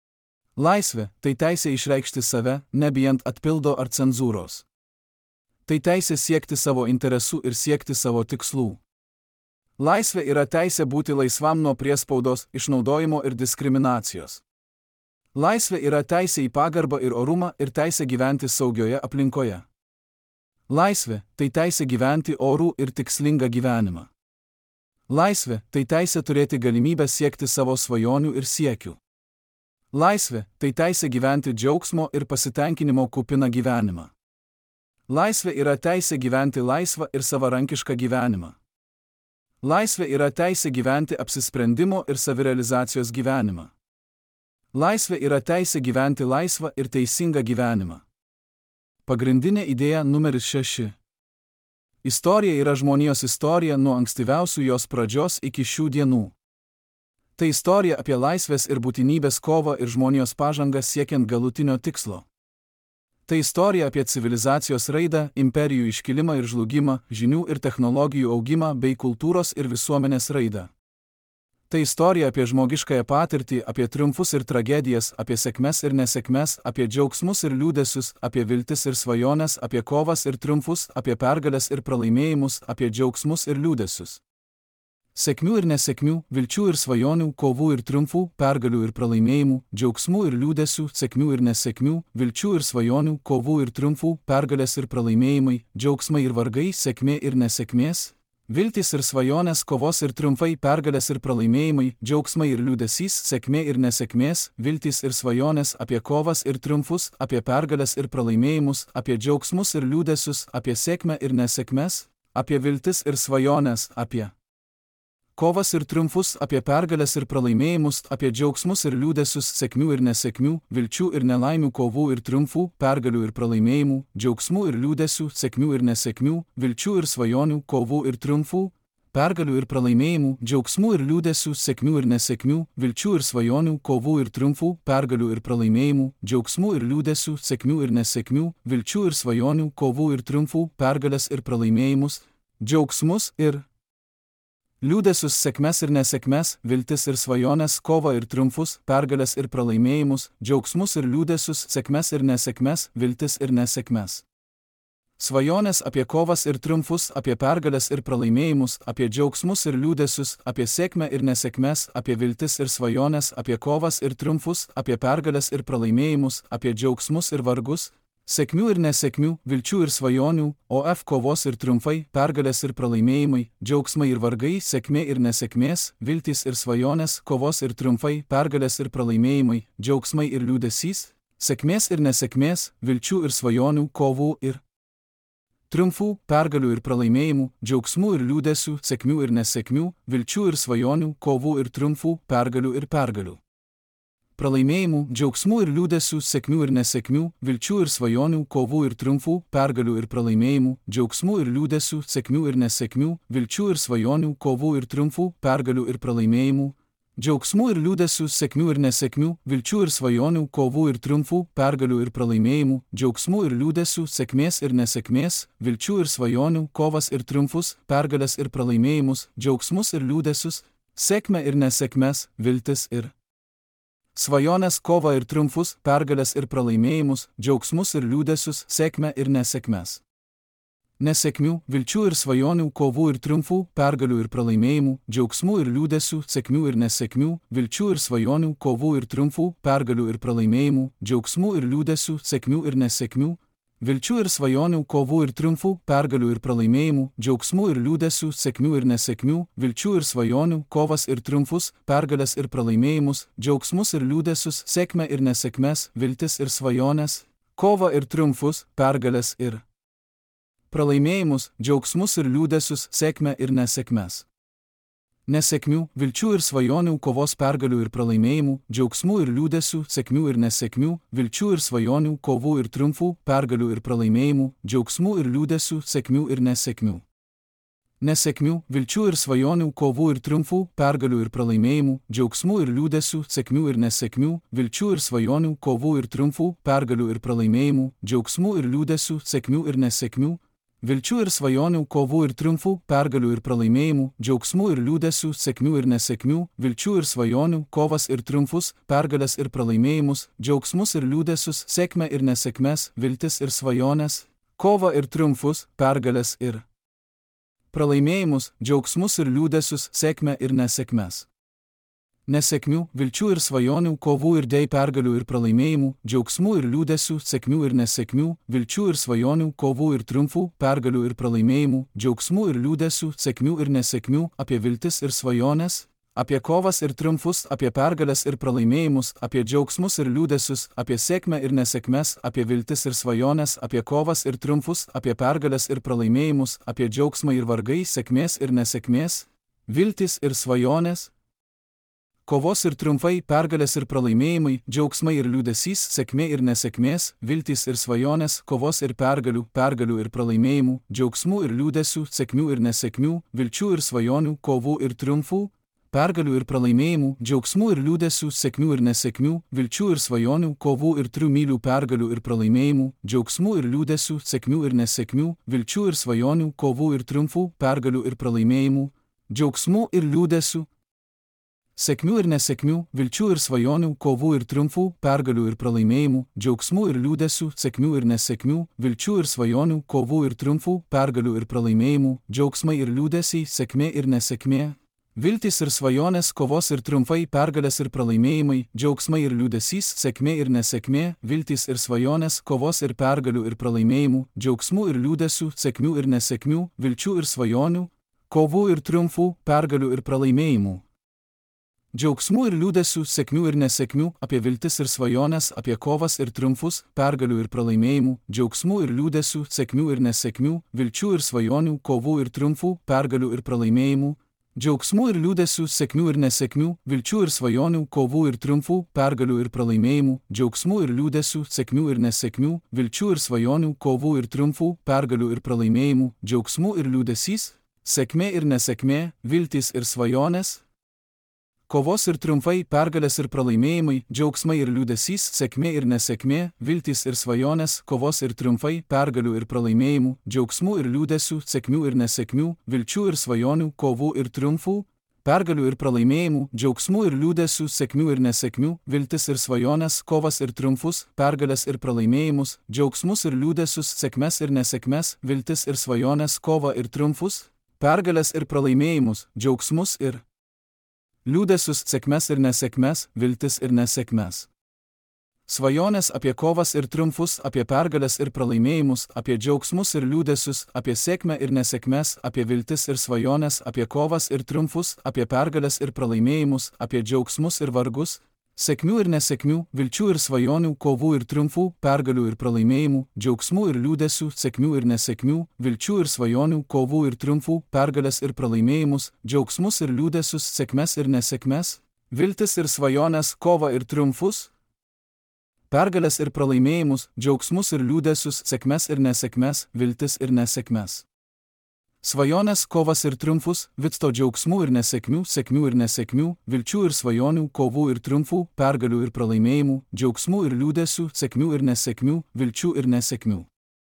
Laisvė – tai teisė išreikšti save, nebijant atpildo ar cenzūros. Tai teisė siekti savo interesų ir siekti savo tikslų. Laisvė yra teisė būti laisvam nuo priespaudos, išnaudojimo ir diskriminacijos. Laisvė yra teisė į pagarbą ir orumą ir teisė gyventi saugioje aplinkoje. Laisvė – tai teisė gyventi orų ir tikslingą gyvenimą. Laisvė – tai teisė turėti galimybę siekti savo svajonių ir siekių. Laisvė – tai teisė gyventi džiaugsmo ir pasitenkinimo kupiną gyvenimą. Laisvė yra teisė gyventi laisvą ir savarankišką gyvenimą. Laisvė yra teisė gyventi apsisprendimo ir savirealizacijos gyvenimą. Laisvė yra teisė gyventi laisvą ir teisingą gyvenimą. Pagrindinė idėja numeris šeši. Istorija yra žmonijos istorija nuo ankstyviausių jos pradžios iki šių dienų. Tai istorija apie laisvės ir būtinybės kovą ir žmonijos pažangą siekiant galutinio tikslo. Tai istorija apie civilizacijos raidą, imperijų iškilimą ir žlugimą, žinių ir technologijų augimą bei kultūros ir visuomenės raidą. Tai istorija apie žmogiškąją patirtį, apie triumfus ir tragedijas, apie sėkmes ir nesėkmes, apie džiaugsmus ir liūdesius, apie viltis ir svajones, apie kovas ir triumfus, apie pergales ir pralaimėjimus, apie džiaugsmus ir liūdesius. Sėkmių ir nesėkmių, vilčių ir svajonių, kovų ir triumfų, pergalių ir pralaimėjimų, džiaugsmų ir liūdesių, sėkmių ir nesėkmių, vilčių ir svajonių, kovų ir triumfų, pergalės ir pralaimėjimai, džiaugsmai ir vargai, sėkmė ir nesėkmės, viltys ir svajonės, kovos ir triumfai, pergalės ir pralaimėjimai, džiaugsmai ir liūdesys, sėkmė ir nesėkmės, viltys ir svajonės, apie kovas ir triumfus, apie pergalės ir pralaimėjimus, apie džiaugsmus ir liūdesius, apie sėkmę ir nesėkmes, apie viltis ir svajonės, apie kovas ir triumfus, apie pergalės ir pralaimėjimus, apie džiaugsmus ir liūdesius, sėkmių ir nesėkmių, vilčių ir nelaimių, kovų ir triumfų, pergalių ir pralaimėjimų, džiaugsmų ir liūdesių, sėkmių ir nesėkmių, vilčių ir svajonių, kovų ir triumfų, pergalių ir pralaimėjimų, džiaugsmų ir liūdesių, sėkmių ir nesėkmių, vilčių ir svajonių, kovų ir triumfų, pergalių ir pralaimėjimų, džiaugsmų ir liūdesių, sėkmių ir nesėkmių, vilčių ir svajonių, kovų ir triumfų, pergalės ir pralaimėjimus, džiaugsmus ir liūdesius, sėkmes ir nesėkmes, viltis ir svajones, kovą ir triumfus, pergalės ir pralaimėjimus, džiaugsmus ir liūdesius, sėkmes ir nesėkmes, viltis ir nesėkmes. Svajonės apie kovas ir triumfus, apie pergalės ir pralaimėjimus, apie džiaugsmus ir liūdesius, apie sėkmę ir nesėkmes, apie viltis ir svajones, apie kovas ir triumfus, apie pergalės ir pralaimėjimus, apie džiaugsmus ir vargus, sėkmių ir nesėkmių, vilčių ir svajonių, O F kovos ir triumfai, pergalės ir pralaimėjimai, džiaugsmai ir vargai, sėkmė ir nesėkmės, viltys ir svajonės, kovos ir triumfai, pergalės ir pralaimėjimai, džiaugsmai ir liūdesys, sėkmės ir nesėkmės, vilčių ir svajonių, kovų ir triumfų, pergalių ir pralaimėjimų, džiaugsmų ir liūdesių, sėkmių ir nesėkmių, vilčių ir svajonių, kovų ir triumfų, pergalių ir pergalių. Pralaimėjimų, džiaugsmų ir liūdesių, sėkmių ir nesėkmių, vilčių ir svajonių, kovų ir triumfų, pergalių ir pralaimėjimų, džiaugsmų ir liūdesių, sėkmių ir nesėkmių, vilčių ir svajonių, kovų ir triumfų, pergalių ir pralaimėjimų, džiaugsmų ir liūdesių, sėkmių ir nesėkmių, vilčių ir svajonių, kovų ir triumfų, pergalių ir pralaimėjimų, džiaugsmų ir liūdesių, sėkmės ir nesėkmės, vilčių ir svajonių, kovas ir triumfus, pergalės ir pralaimėjimus, džiaugsmus ir liūdesius, sėkmę ir nesėkmes, viltis ir svajonės, kovą ir triumfus, pergalės ir pralaimėjimus, džiaugsmus ir liūdesius, sėkmę ir nesėkmes. nesėkmių, vilčių ir svajonių, kovų ir triumfų, pergalių ir pralaimėjimų, džiaugsmų ir liūdesių, sėkmių ir nesėkmių, vilčių ir svajonių, kovų ir triumfų, pergalių ir pralaimėjimų, džiaugsmų ir liūdesių, sėkmių ir nesėkmių, vilčių ir svajonių, kovų ir triumfų, pergalių ir pralaimėjimų, džiaugsmų ir liūdesių, sėkmių ir nesėkmių, vilčių ir svajonių, kovas ir triumfus, pergalės ir pralaimėjimus, džiaugsmus ir liūdesius, sėkmę ir nesėkmes, viltis ir svajones, kovą ir triumfus, pergalės ir pralaimėjimus, džiaugsmus ir liūdesius, sėkmę ir nesėkmes. Nesėkmių, vilčių ir svajonių, kovos, pergalių ir pralaimėjimų, džiaugsmų ir liūdesių, sėkmių ir nesėkmių, vilčių ir svajonių, kovų ir triumfų, pergalių ir pralaimėjimų, džiaugsmų ir liūdesių, sėkmių ir nesėkmių. Nesėkmių, vilčių ir svajonių, kovų ir triumfų, pergalių ir pralaimėjimų, džiaugsmų ir liūdesių, sėkmių ir nesėkmių, vilčių ir svajonių, kovų ir triumfų, pergalių ir pralaimėjimų, džiaugsmų ir liūdesių, sėkmių ir nesėkmių, vilčių ir svajonių, kovų ir triumfų, pergalių ir pralaimėjimų, džiaugsmų ir liūdesių, sėkmių ir nesėkmių, vilčių ir svajonių, kovas ir triumfus, pergalės ir pralaimėjimus, džiaugsmus ir liūdesius, sėkmę ir nesėkmes, viltis ir svajones, kovą ir triumfus, pergalės ir pralaimėjimus, džiaugsmus ir liūdesius, sėkmę ir nesėkmes. Nesėkmių, vilčių ir svajonių, kovų ir dei, pergalių ir pralaimėjimų, džiaugsmų ir liūdesių, sėkmių ir nesėkmių, vilčių ir svajonių, kovų ir triumfų, pergalių ir pralaimėjimų, džiaugsmų ir liūdesių, sėkmių ir nesėkmių, apie viltis ir svajones, apie kovas ir triumfus, apie pergalės ir pralaimėjimus, apie džiaugsmus ir liūdesius, apie sėkmę ir nesėkmes, apie viltis ir svajones, apie kovas ir triumfus, apie pergalės ir pralaimėjimus, apie džiaugsmą ir vargai, sėkmės ir nesėkmės, viltis ir svajones, kovos ir triumfai, pergalės ir pralaimėjimai, džiaugsmai ir liūdesys, sėkmė ir nesėkmės, viltys ir svajonės, kovos ir pergalių, pergalių ir pralaimėjimų, džiaugsmų ir liūdesių, sėkmių ir nesėkmių, vilčių ir svajonių, kovų ir triumfų, pergalių ir pralaimėjimų, džiaugsmų ir liūdesių, sėkmių ir nesėkmių, vilčių ir svajonių, kovų ir triumylių, pergalių ir pralaimėjimų, džiaugsmų ir liūdesių, sėkmių ir nesėkmių, vilčių ir svajonių, kovų ir triumfų, pergalių ir pralaimėjimų, džiaugsmų ir liūdesių, sėkmių ir nesėkmių, vilčių ir svajonių, kovų ir triumfų, pergalių ir pralaimėjimų, džiaugsmų ir liūdesių, sėkmių ir nesėkmių, vilčių ir svajonių, kovų ir triumfų, pergalių ir pralaimėjimų, džiaugsmai ir liūdesiai, sėkmė ir nesėkmė, viltys ir svajonės, kovos ir triumfai, pergalės ir pralaimėjimai, džiaugsmai ir liūdesys, sėkmė ir nesėkmė, viltys ir svajonės, kovos ir pergalių ir pralaimėjimų, džiaugsmų ir liūdesių, sėkmių ir nesėkmių, vilčių ir svajonių, kovų ir triumfų, pergalių ir pralaimėjimų, džiaugsmų ir liūdesių, sėkmių ir nesėkmių, apie viltis ir svajones, apie kovas ir triumfus, pergalių ir pralaimėjimų, džiaugsmų ir liūdesių, sėkmių ir nesėkmių, vilčių ir svajonių, kovų ir triumfų, pergalių ir pralaimėjimų, džiaugsmų ir liūdesių, sėkmių ir nesėkmių, vilčių ir svajonių, kovų ir triumfų, pergalių ir pralaimėjimų, džiaugsmų ir liūdesių, sėkmių ir nesėkmių, vilčių ir svajonių, kovų ir triumfų, pergalių ir pralaimėjimų, džiaugsmų ir liūdesys, sėkmė ir nesėkmė, viltys ir svajonės, kovos ir triumfai, pergalės ir pralaimėjimai, džiaugsmai ir liūdesys, sėkmė ir nesėkmė, viltys ir svajonės, kovos ir triumfai, pergalių ir pralaimėjimų, džiaugsmų ir liūdesių, sėkmių ir nesėkmių, vilčių ir svajonių, kovų ir triumfų, pergalių ir pralaimėjimų, džiaugsmų ir liūdesių, sėkmių ir nesėkmių, viltis ir svajonės, kovas ir triumfus, pergalės ir pralaimėjimus, džiaugsmus ir liūdesius, sėkmes ir nesėkmes, viltis ir svajonės, kovą ir triumfus, pergalės ir pralaimėjimus, džiaugsmus ir liūdesius, sėkmes ir nesėkmes, viltis ir nesėkmes. Svajonės apie kovas ir triumfus, apie pergalės ir pralaimėjimus, apie džiaugsmus ir liūdesius, apie sėkmę ir nesėkmes, apie viltis ir svajonės, apie kovas ir triumfus, apie pergalės ir pralaimėjimus, apie džiaugsmus ir vargus, sėkmių ir nesėkmių, vilčių ir svajonių, kovų ir triumfų, pergalių ir pralaimėjimų, džiaugsmų ir liūdesių, sėkmių ir nesėkmių, vilčių ir svajonių, kovų ir triumfų, pergalės ir pralaimėjimus, džiaugsmus ir liūdesius, sėkmes ir nesėkmes, viltis ir svajonės, kovą ir triumfus, pergalės ir pralaimėjimus, džiaugsmus ir liūdesius, sėkmes ir nesėkmes, viltis ir nesėkmes. Svajonės, kovas ir triumfus, vitsto džiaugsmų ir nesėkmių, sėkmių ir nesėkmių, vilčių ir svajonių, kovų ir triumfų, pergalių ir pralaimėjimų, džiaugsmų ir liūdesių, sėkmių ir nesėkmių, vilčių ir nesėkmių.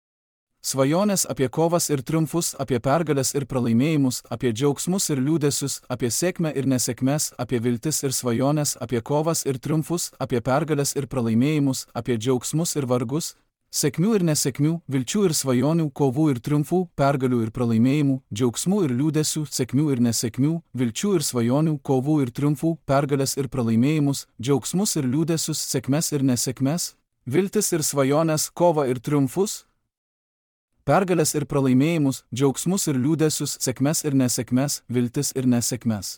Svajonės apie kovas ir triumfus, apie pergalės ir pralaimėjimus, apie džiaugsmus ir liūdesius, apie sėkmę ir nesėkmes, apie viltis ir svajonės, apie kovas ir triumfus, apie pergalės ir pralaimėjimus, apie džiaugsmus ir vargus, Sėkmių ir nesėkmių, vilčių ir svajonių, kovų ir triumfų, pergalių ir pralaimėjimų, džiaugsmų ir liūdesių, sėkmių ir nesėkmių, vilčių ir svajonių, kovų ir triumfų, pergalės ir pralaimėjimus, džiaugsmus ir liūdesius, sėkmes ir nesėkmes, viltis ir svajonės, kovą ir triumfus, pergalės ir pralaimėjimus, džiaugsmus ir liūdesius, sėkmes ir nesėkmes, viltis ir nesėkmes.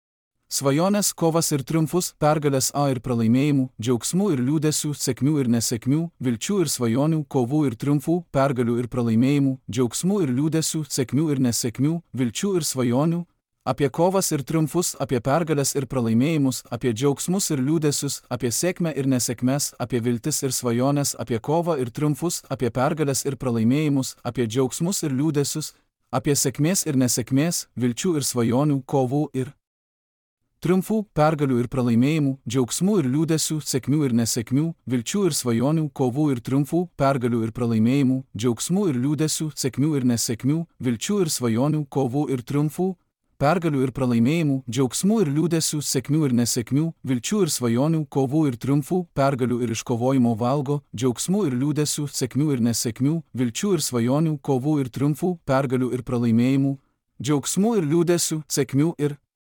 Svajonės, kovas ir triumfus, pergalės a ir pralaimėjimų, džiaugsmų ir liūdesių, sėkmių ir nesėkmių, vilčių ir svajonių, kovų ir triumfų, pergalių ir pralaimėjimų, džiaugsmų ir liūdesių, sėkmių ir nesėkmių, vilčių ir svajonių, apie kovas ir triumfus, apie pergalės ir pralaimėjimus, apie džiaugsmus ir liūdesius, apie sėkmę ir nesėkmes, apie viltis ir svajonės, apie kovą ir triumfus, apie pergalės ir pralaimėjimus, apie džiaugsmus ir liūdesius, apie sėkmės ir nesėkmės, vilčių ir svajonių, kovų ir triumfų, pergalių ir pralaimėjimų, džiaugsmų ir liūdesių, sėkmių ir nesėkmių, vilčių ir svajonių, kovų ir triumfų, pergalių ir pralaimėjimų, džiaugsmų ir liūdesių, sėkmių ir nesėkmių, vilčių ir svajonių, kovų ir triumfų, pergalių ir pralaimėjimų, džiaugsmų ir liūdesių, sėkmių ir nesėkmių, vilčių ir svajonių, kovų ir triumfų, pergalių ir iškovojimo valgo, džiaugsmų ir liūdesių, sėkmių ir nesėkmių, vilčių ir svajonių, kovų ir triumfų, pergalių ir pralaimėjimų, džiaugsmų ir liūdesių, sėkmių ir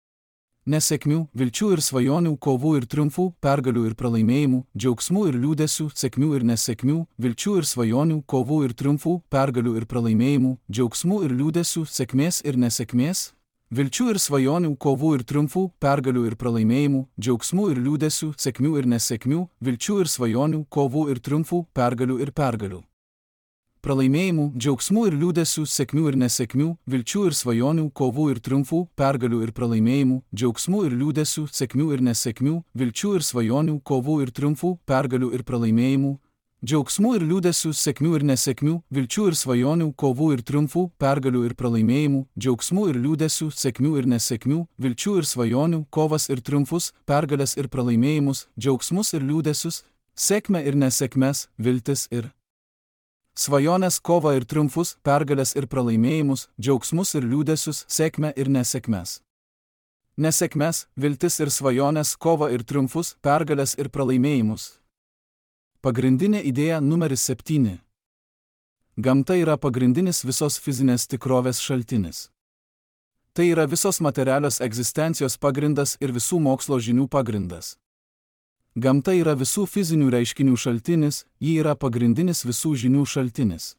nesėkmių, vilčių ir svajonių, kovų ir triumfų, pergalių ir pralaimėjimų, džiaugsmų ir liūdesių, sėkmių ir nesėkmių, vilčių ir svajonių, kovų ir triumfų, pergalių ir pralaimėjimų, džiaugsmų ir liūdesių, sėkmės ir nesėkmės, vilčių ir svajonių, kovų ir triumfų, pergalių ir pralaimėjimų, džiaugsmų ir liūdesių, sėkmių ir nesėkmių, vilčių ir svajonių, kovų ir triumfų, pergalių ir pergalių. Pralaimėjimų, džiaugsmų ir liūdesių, sėkmių ir nesėkmių, vilčių ir svajonių, kovų ir triumfų, pergalių ir pralaimėjimų, džiaugsmų ir liūdesių, sėkmių ir nesėkmių, vilčių ir svajonių, kovų ir triumfų, pergalių ir pralaimėjimų, džiaugsmų ir liūdesių, sėkmių ir nesėkmių, vilčių ir svajonių, kovų ir triumfų, pergalių ir pralaimėjimų, džiaugsmų ir liūdesių, sėkmių ir nesėkmių, vilčių ir svajonių, kovas ir triumfus, pergalės ir pralaimėjimus, džiaugsmus ir liūdesius, sėkmę ir nesėkmes, viltis ir svajonės, kovą ir triumfus, pergalės ir pralaimėjimus, džiaugsmus ir liūdesius, sėkmę ir nesėkmes. Nesėkmes, viltis ir svajonės, kovą ir triumfus, pergalės ir pralaimėjimus. Pagrindinė idėja numeris septyni. Gamta yra pagrindinis visos fizinės tikrovės šaltinis. Tai yra visos materialios egzistencijos pagrindas ir visų mokslo žinių pagrindas. Gamta yra visų fizinių reiškinių šaltinis, ji yra pagrindinis visų žinių šaltinis.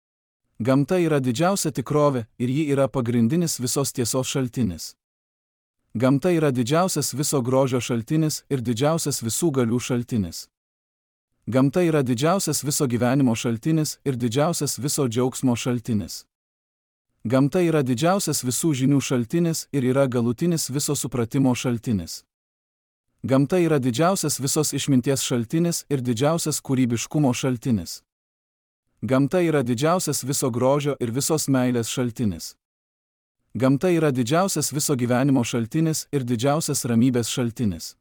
Gamta yra didžiausia tikrovė ir ji yra pagrindinis visos tiesos šaltinis. Gamta yra didžiausias viso grožio šaltinis ir didžiausias visų galių šaltinis. Gamta yra didžiausias viso gyvenimo šaltinis ir didžiausias viso džiaugsmo šaltinis. Gamta yra didžiausias visų žinių šaltinis ir yra galutinis viso supratimo šaltinis. Gamta yra didžiausias visos išminties šaltinis ir didžiausias kūrybiškumo šaltinis. Gamta yra didžiausias viso grožio ir visos meilės šaltinis. Gamta yra didžiausias viso gyvenimo šaltinis ir didžiausias ramybės šaltinis.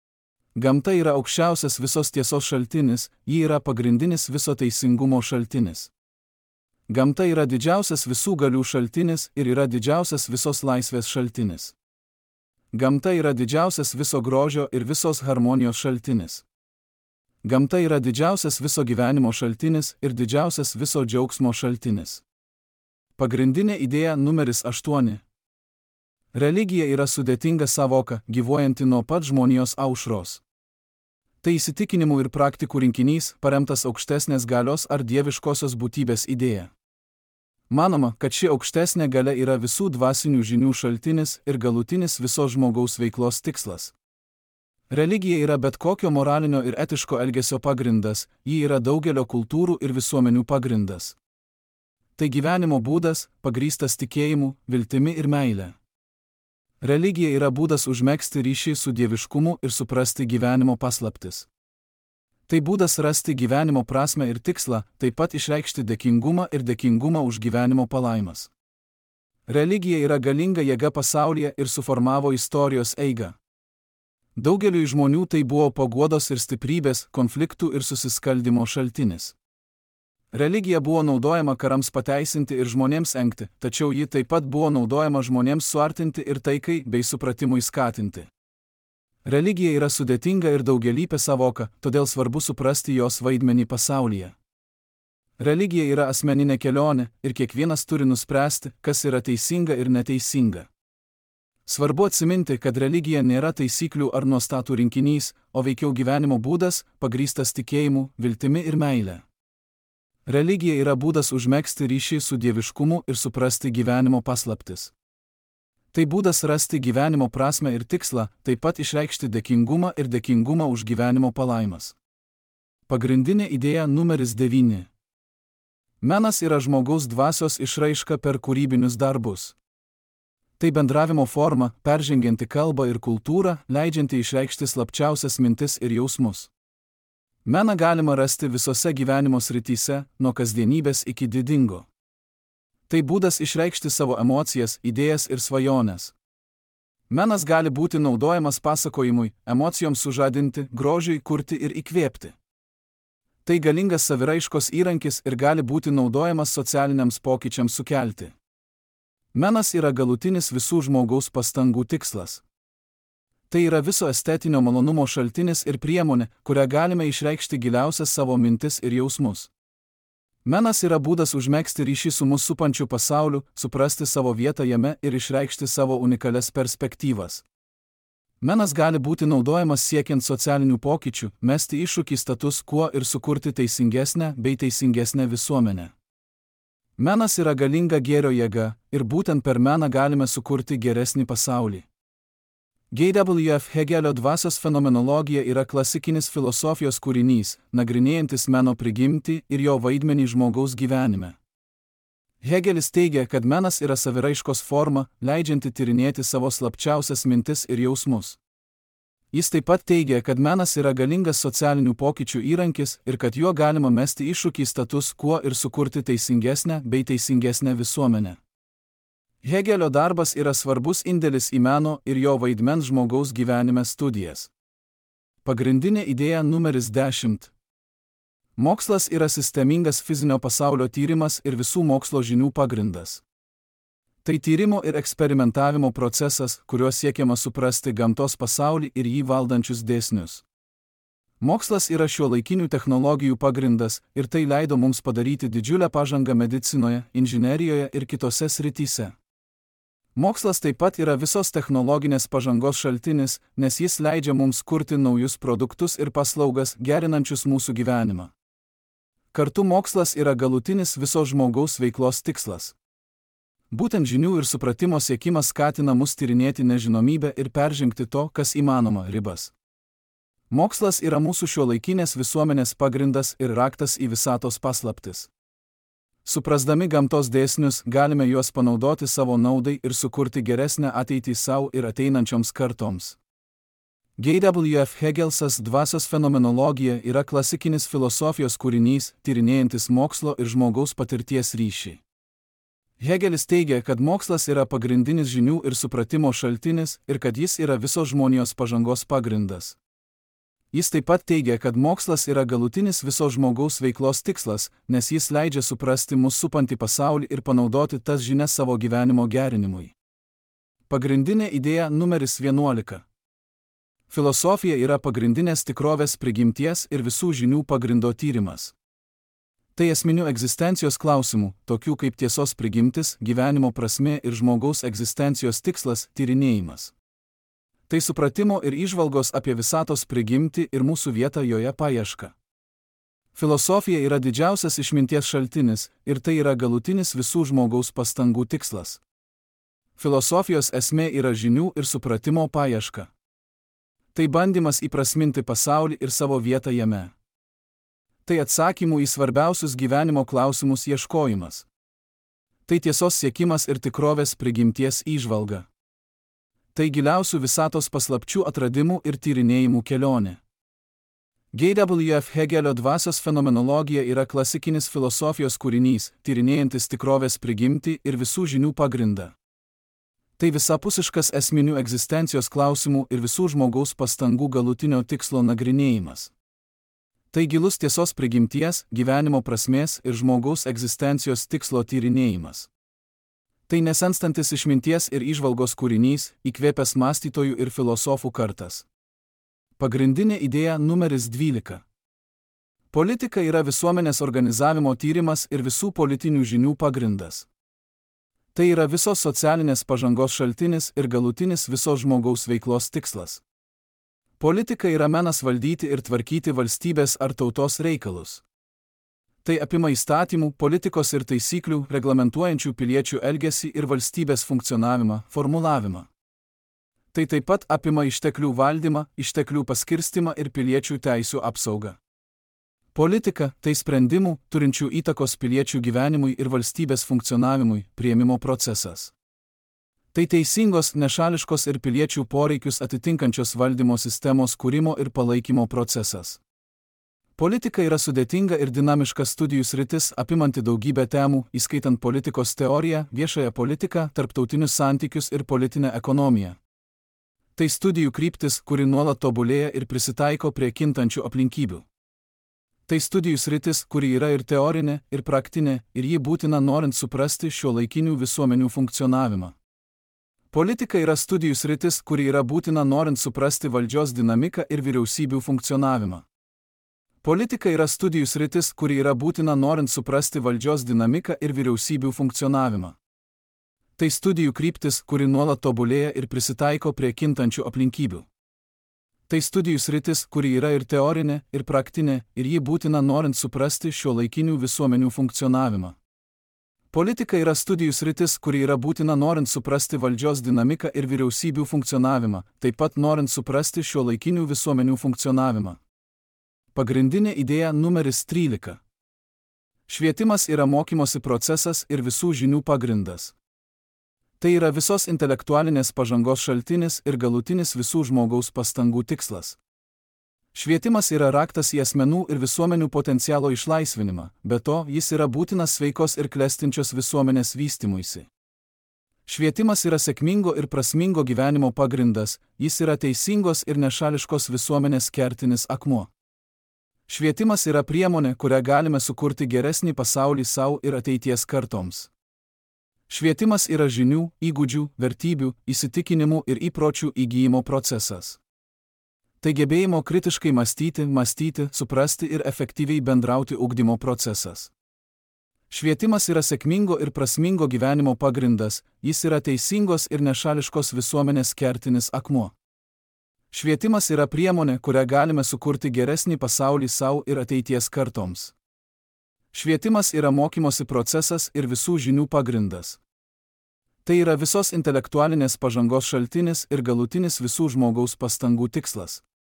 Gamta yra aukščiausias visos tiesos šaltinis, ji yra pagrindinis viso teisingumo šaltinis. Gamta yra didžiausias visų galių šaltinis ir yra didžiausias visos laisvės šaltinis. Gamta yra didžiausias viso grožio ir visos harmonijos šaltinis. Gamta yra didžiausias viso gyvenimo šaltinis ir didžiausias viso džiaugsmo šaltinis. Pagrindinė idėja numeris aštuoni. Religija yra sudėtinga savoka, gyvuojanti nuo pat žmonijos aušros. Tai įsitikinimų ir praktikų rinkinys, paremtas aukštesnės galios ar dieviškosios būtybės idėja. Manoma, kad ši aukštesnė galia yra visų dvasinių žinių šaltinis ir galutinis visos žmogaus veiklos tikslas. Religija yra bet kokio moralinio ir etiško elgesio pagrindas, ji yra daugelio kultūrų ir visuomenių pagrindas. Tai gyvenimo būdas, pagrįstas tikėjimu, viltimi ir meile. Religija yra būdas užmegzti ryšį su dieviškumu ir suprasti gyvenimo paslaptis. Tai būdas rasti gyvenimo prasmę ir tikslą, taip pat išreikšti dėkingumą ir dėkingumą už gyvenimo palaimas. Religija yra galinga jėga pasaulyje ir suformavo istorijos eigą. Daugeliui žmonių tai buvo paguodos ir stiprybės, konfliktų ir susiskaldimo šaltinis. Religija buvo naudojama karams pateisinti ir žmonėms engti, tačiau ji taip pat buvo naudojama žmonėms suartinti ir taikai bei supratimui skatinti. Religija yra sudėtinga ir daugialypė savoka, todėl svarbu suprasti jos vaidmenį pasaulyje. Religija yra asmeninė kelionė ir kiekvienas turi nuspręsti, kas yra teisinga ir neteisinga. Svarbu atsiminti, kad religija nėra taisyklių ar nuostatų rinkinys, o veikiau gyvenimo būdas, pagrįstas tikėjimu, viltimi ir meile. Religija yra būdas užmegzti ryšį su dieviškumu ir suprasti gyvenimo paslaptis. Tai būdas rasti gyvenimo prasmę ir tikslą, taip pat išreikšti dėkingumą ir dėkingumą už gyvenimo palaimas. Pagrindinė idėja numeris devyni. Menas yra žmogaus dvasios išraiška per kūrybinius darbus. Tai bendravimo forma, peržengianti kalbą ir kultūrą, leidžianti išreikšti slapčiausias mintis ir jausmus. Meną galima rasti visose gyvenimo srityse, nuo kasdienybės iki didingo. Tai būdas išreikšti savo emocijas, idėjas ir svajones. Menas gali būti naudojamas pasakojimui, emocijoms sužadinti, grožiui kurti ir įkvėpti. Tai galingas saviraiškos įrankis ir gali būti naudojamas socialiniams pokyčiams sukelti. Menas yra galutinis visų žmogaus pastangų tikslas. Tai yra viso estetinio malonumo šaltinis ir priemonė, kurią galime išreikšti giliausias savo mintis ir jausmus. Menas yra būdas užmegzti ryšį su mus supančiu pasauliu, suprasti savo vietą jame ir išreikšti savo unikalias perspektyvas. Menas gali būti naudojamas siekiant socialinių pokyčių, mesti iššūkį status quo ir sukurti teisingesnę bei teisingesnę visuomenę. Menas yra galinga gėrio jėga, ir būtent per meną galime sukurti geresnį pasaulį. G W F Hegelio dvasios fenomenologija yra klasikinis filosofijos kūrinys, nagrinėjantis meno prigimtį ir jo vaidmenį žmogaus gyvenime. Hegelis teigia, kad menas yra saviraiškos forma, leidžianti tyrinėti savo slapčiausias mintis ir jausmus. Jis taip pat teigia, kad menas yra galingas socialinių pokyčių įrankis ir kad juo galima mesti iššūkį status quo ir sukurti teisingesnę bei teisingesnę visuomenę. Hegelio darbas yra svarbus indėlis į meno ir jo vaidmens žmogaus gyvenime studijas. Pagrindinė idėja numeris dešimt. Mokslas yra sistemingas fizinio pasaulio tyrimas ir visų mokslo žinių pagrindas. Tai tyrimo ir eksperimentavimo procesas, kuriuo siekiama suprasti gamtos pasaulį ir jį valdančius dėsnius. Mokslas yra šiuolaikinių technologijų pagrindas ir tai leido mums padaryti didžiulę pažangą medicinoje, inžinerijoje ir kitose srityse. Mokslas taip pat yra visos technologinės pažangos šaltinis, nes jis leidžia mums kurti naujus produktus ir paslaugas, gerinančius mūsų gyvenimą. Kartu mokslas yra galutinis visos žmogaus veiklos tikslas. Būtent žinių ir supratimo siekimas skatina mus tyrinėti nežinomybę ir peržengti to, kas įmanoma, ribas. Mokslas yra mūsų šiuolaikinės visuomenės pagrindas ir raktas į visatos paslaptis. Suprasdami gamtos dėsnius, galime juos panaudoti savo naudai ir sukurti geresnę ateitį savo ir ateinančioms kartoms. G W F Hegelsas dvasios fenomenologija yra klasikinis filosofijos kūrinys, tyrinėjantis mokslo ir žmogaus patirties ryšį. Hegelis teigia, kad mokslas yra pagrindinis žinių ir supratimo šaltinis ir kad jis yra visos žmonijos pažangos pagrindas. Jis taip pat teigia, kad mokslas yra galutinis visos žmogaus veiklos tikslas, nes jis leidžia suprasti mus supantį pasaulį ir panaudoti tas žinias savo gyvenimo gerinimui. Pagrindinė idėja numeris vienuolika. Filosofija yra pagrindinės tikrovės prigimties ir visų žinių pagrindo tyrimas. Tai esminių egzistencijos klausimų, tokių kaip tiesos prigimtis, gyvenimo prasmė ir žmogaus egzistencijos tikslas, tyrinėjimas. Tai supratimo ir įžvalgos apie visatos prigimtį ir mūsų vietą joje paieška. Filosofija yra didžiausias išminties šaltinis ir tai yra galutinis visų žmogaus pastangų tikslas. Filosofijos esmė yra žinių ir supratimo paieška. Tai bandymas įprasminti pasaulį ir savo vietą jame. Tai atsakymų į svarbiausius gyvenimo klausimus ieškojimas. Tai tiesos siekimas ir tikrovės prigimties įžvalga. Tai giliausių visatos paslapčių atradimų ir tyrinėjimų kelionė. G W F Hegelio dvasios fenomenologija yra klasikinis filosofijos kūrinys, tyrinėjantis tikrovės prigimtį ir visų žinių pagrindą. Tai visapusiškas esminių egzistencijos klausimų ir visų žmogaus pastangų galutinio tikslo nagrinėjimas. Tai gilus tiesos prigimties, gyvenimo prasmės ir žmogaus egzistencijos tikslo tyrinėjimas. Tai nesenstantis išminties ir įžvalgos kūrinys, įkvėpęs mąstytojų ir filosofų kartas. Pagrindinė idėja numeris dvylika. Politika yra visuomenės organizavimo tyrimas ir visų politinių žinių pagrindas. Tai yra visos socialinės pažangos šaltinis ir galutinis visos žmogaus veiklos tikslas. Politika yra menas valdyti ir tvarkyti valstybės ar tautos reikalus. Tai apima įstatymų, politikos ir taisyklių, reglamentuojančių piliečių elgesį ir valstybės funkcionavimą, formulavimą. Tai taip pat apima išteklių valdymą, išteklių paskirstimą ir piliečių teisių apsaugą. Politika – tai sprendimų, turinčių įtakos piliečių gyvenimui ir valstybės funkcionavimui, priėmimo procesas. Tai teisingos, nešališkos ir piliečių poreikius atitinkančios valdymo sistemos kūrimo ir palaikymo procesas. Politika yra sudėtinga ir dinamiška studijų sritis, apimanti daugybę temų, įskaitant politikos teoriją, viešąją politiką, tarptautinius santykius ir politinę ekonomiją. Tai studijų kryptis, kuri nuolat tobulėja ir prisitaiko prie kintančių aplinkybių. Tai studijų sritis, kuri yra ir teorinė, ir praktinė, ir ji būtina norint suprasti šiuolaikinių visuomenių funkcionavimą. Politika yra studijų sritis, kuri yra būtina norint suprasti valdžios dinamiką ir vyriausybių funkcionavimą. Politika yra studijų sritis, kuri yra būtina norint suprasti valdžios dinamiką ir vyriausybių funkcionavimą. Tai studijų kryptis, kuri nuolat tobulėja ir prisitaiko prie kintančių aplinkybių. Tai studijų sritis, kuri yra ir teorinė, ir praktinė, ir ji būtina norint suprasti šiuolaikinių visuomenių funkcionavimą. Politika yra studijų sritis, kuri yra būtina norint suprasti valdžios dinamiką ir vyriausybių funkcionavimą, taip pat norint suprasti šiuolaikinių visuomenių funkcionavimą. Pagrindinė idėja numeris trylika. Švietimas yra mokymosi procesas ir visų žinių pagrindas. Tai yra visos intelektualinės pažangos šaltinis ir galutinis visų žmogaus pastangų tikslas. Švietimas yra raktas į asmenų ir visuomenių potencialo išlaisvinimą, be to jis yra būtinas sveikos ir klestinčios visuomenės vystymuisi. Švietimas yra sėkmingo ir prasmingo gyvenimo pagrindas, jis yra teisingos ir nešališkos visuomenės kertinis akmuo. Švietimas yra priemonė, kurią galime sukurti geresnį pasaulį savo ir ateities kartoms. Švietimas yra žinių, įgūdžių, vertybių, įsitikinimų ir įpročių įgyjimo procesas. Tai gebėjimo kritiškai mąstyti, mąstyti, suprasti ir efektyviai bendrauti ugdymo procesas. Švietimas yra sėkmingo ir prasmingo gyvenimo pagrindas, jis yra teisingos ir nešališkos visuomenės kertinis akmuo. Švietimas yra priemonė, kurią galime sukurti geresnį pasaulį savo ir ateities kartoms. Švietimas yra mokymosi procesas ir visų žinių pagrindas. Tai yra visos intelektualinės pažangos šaltinis ir galutinis visų žmogaus pastangų tikslas.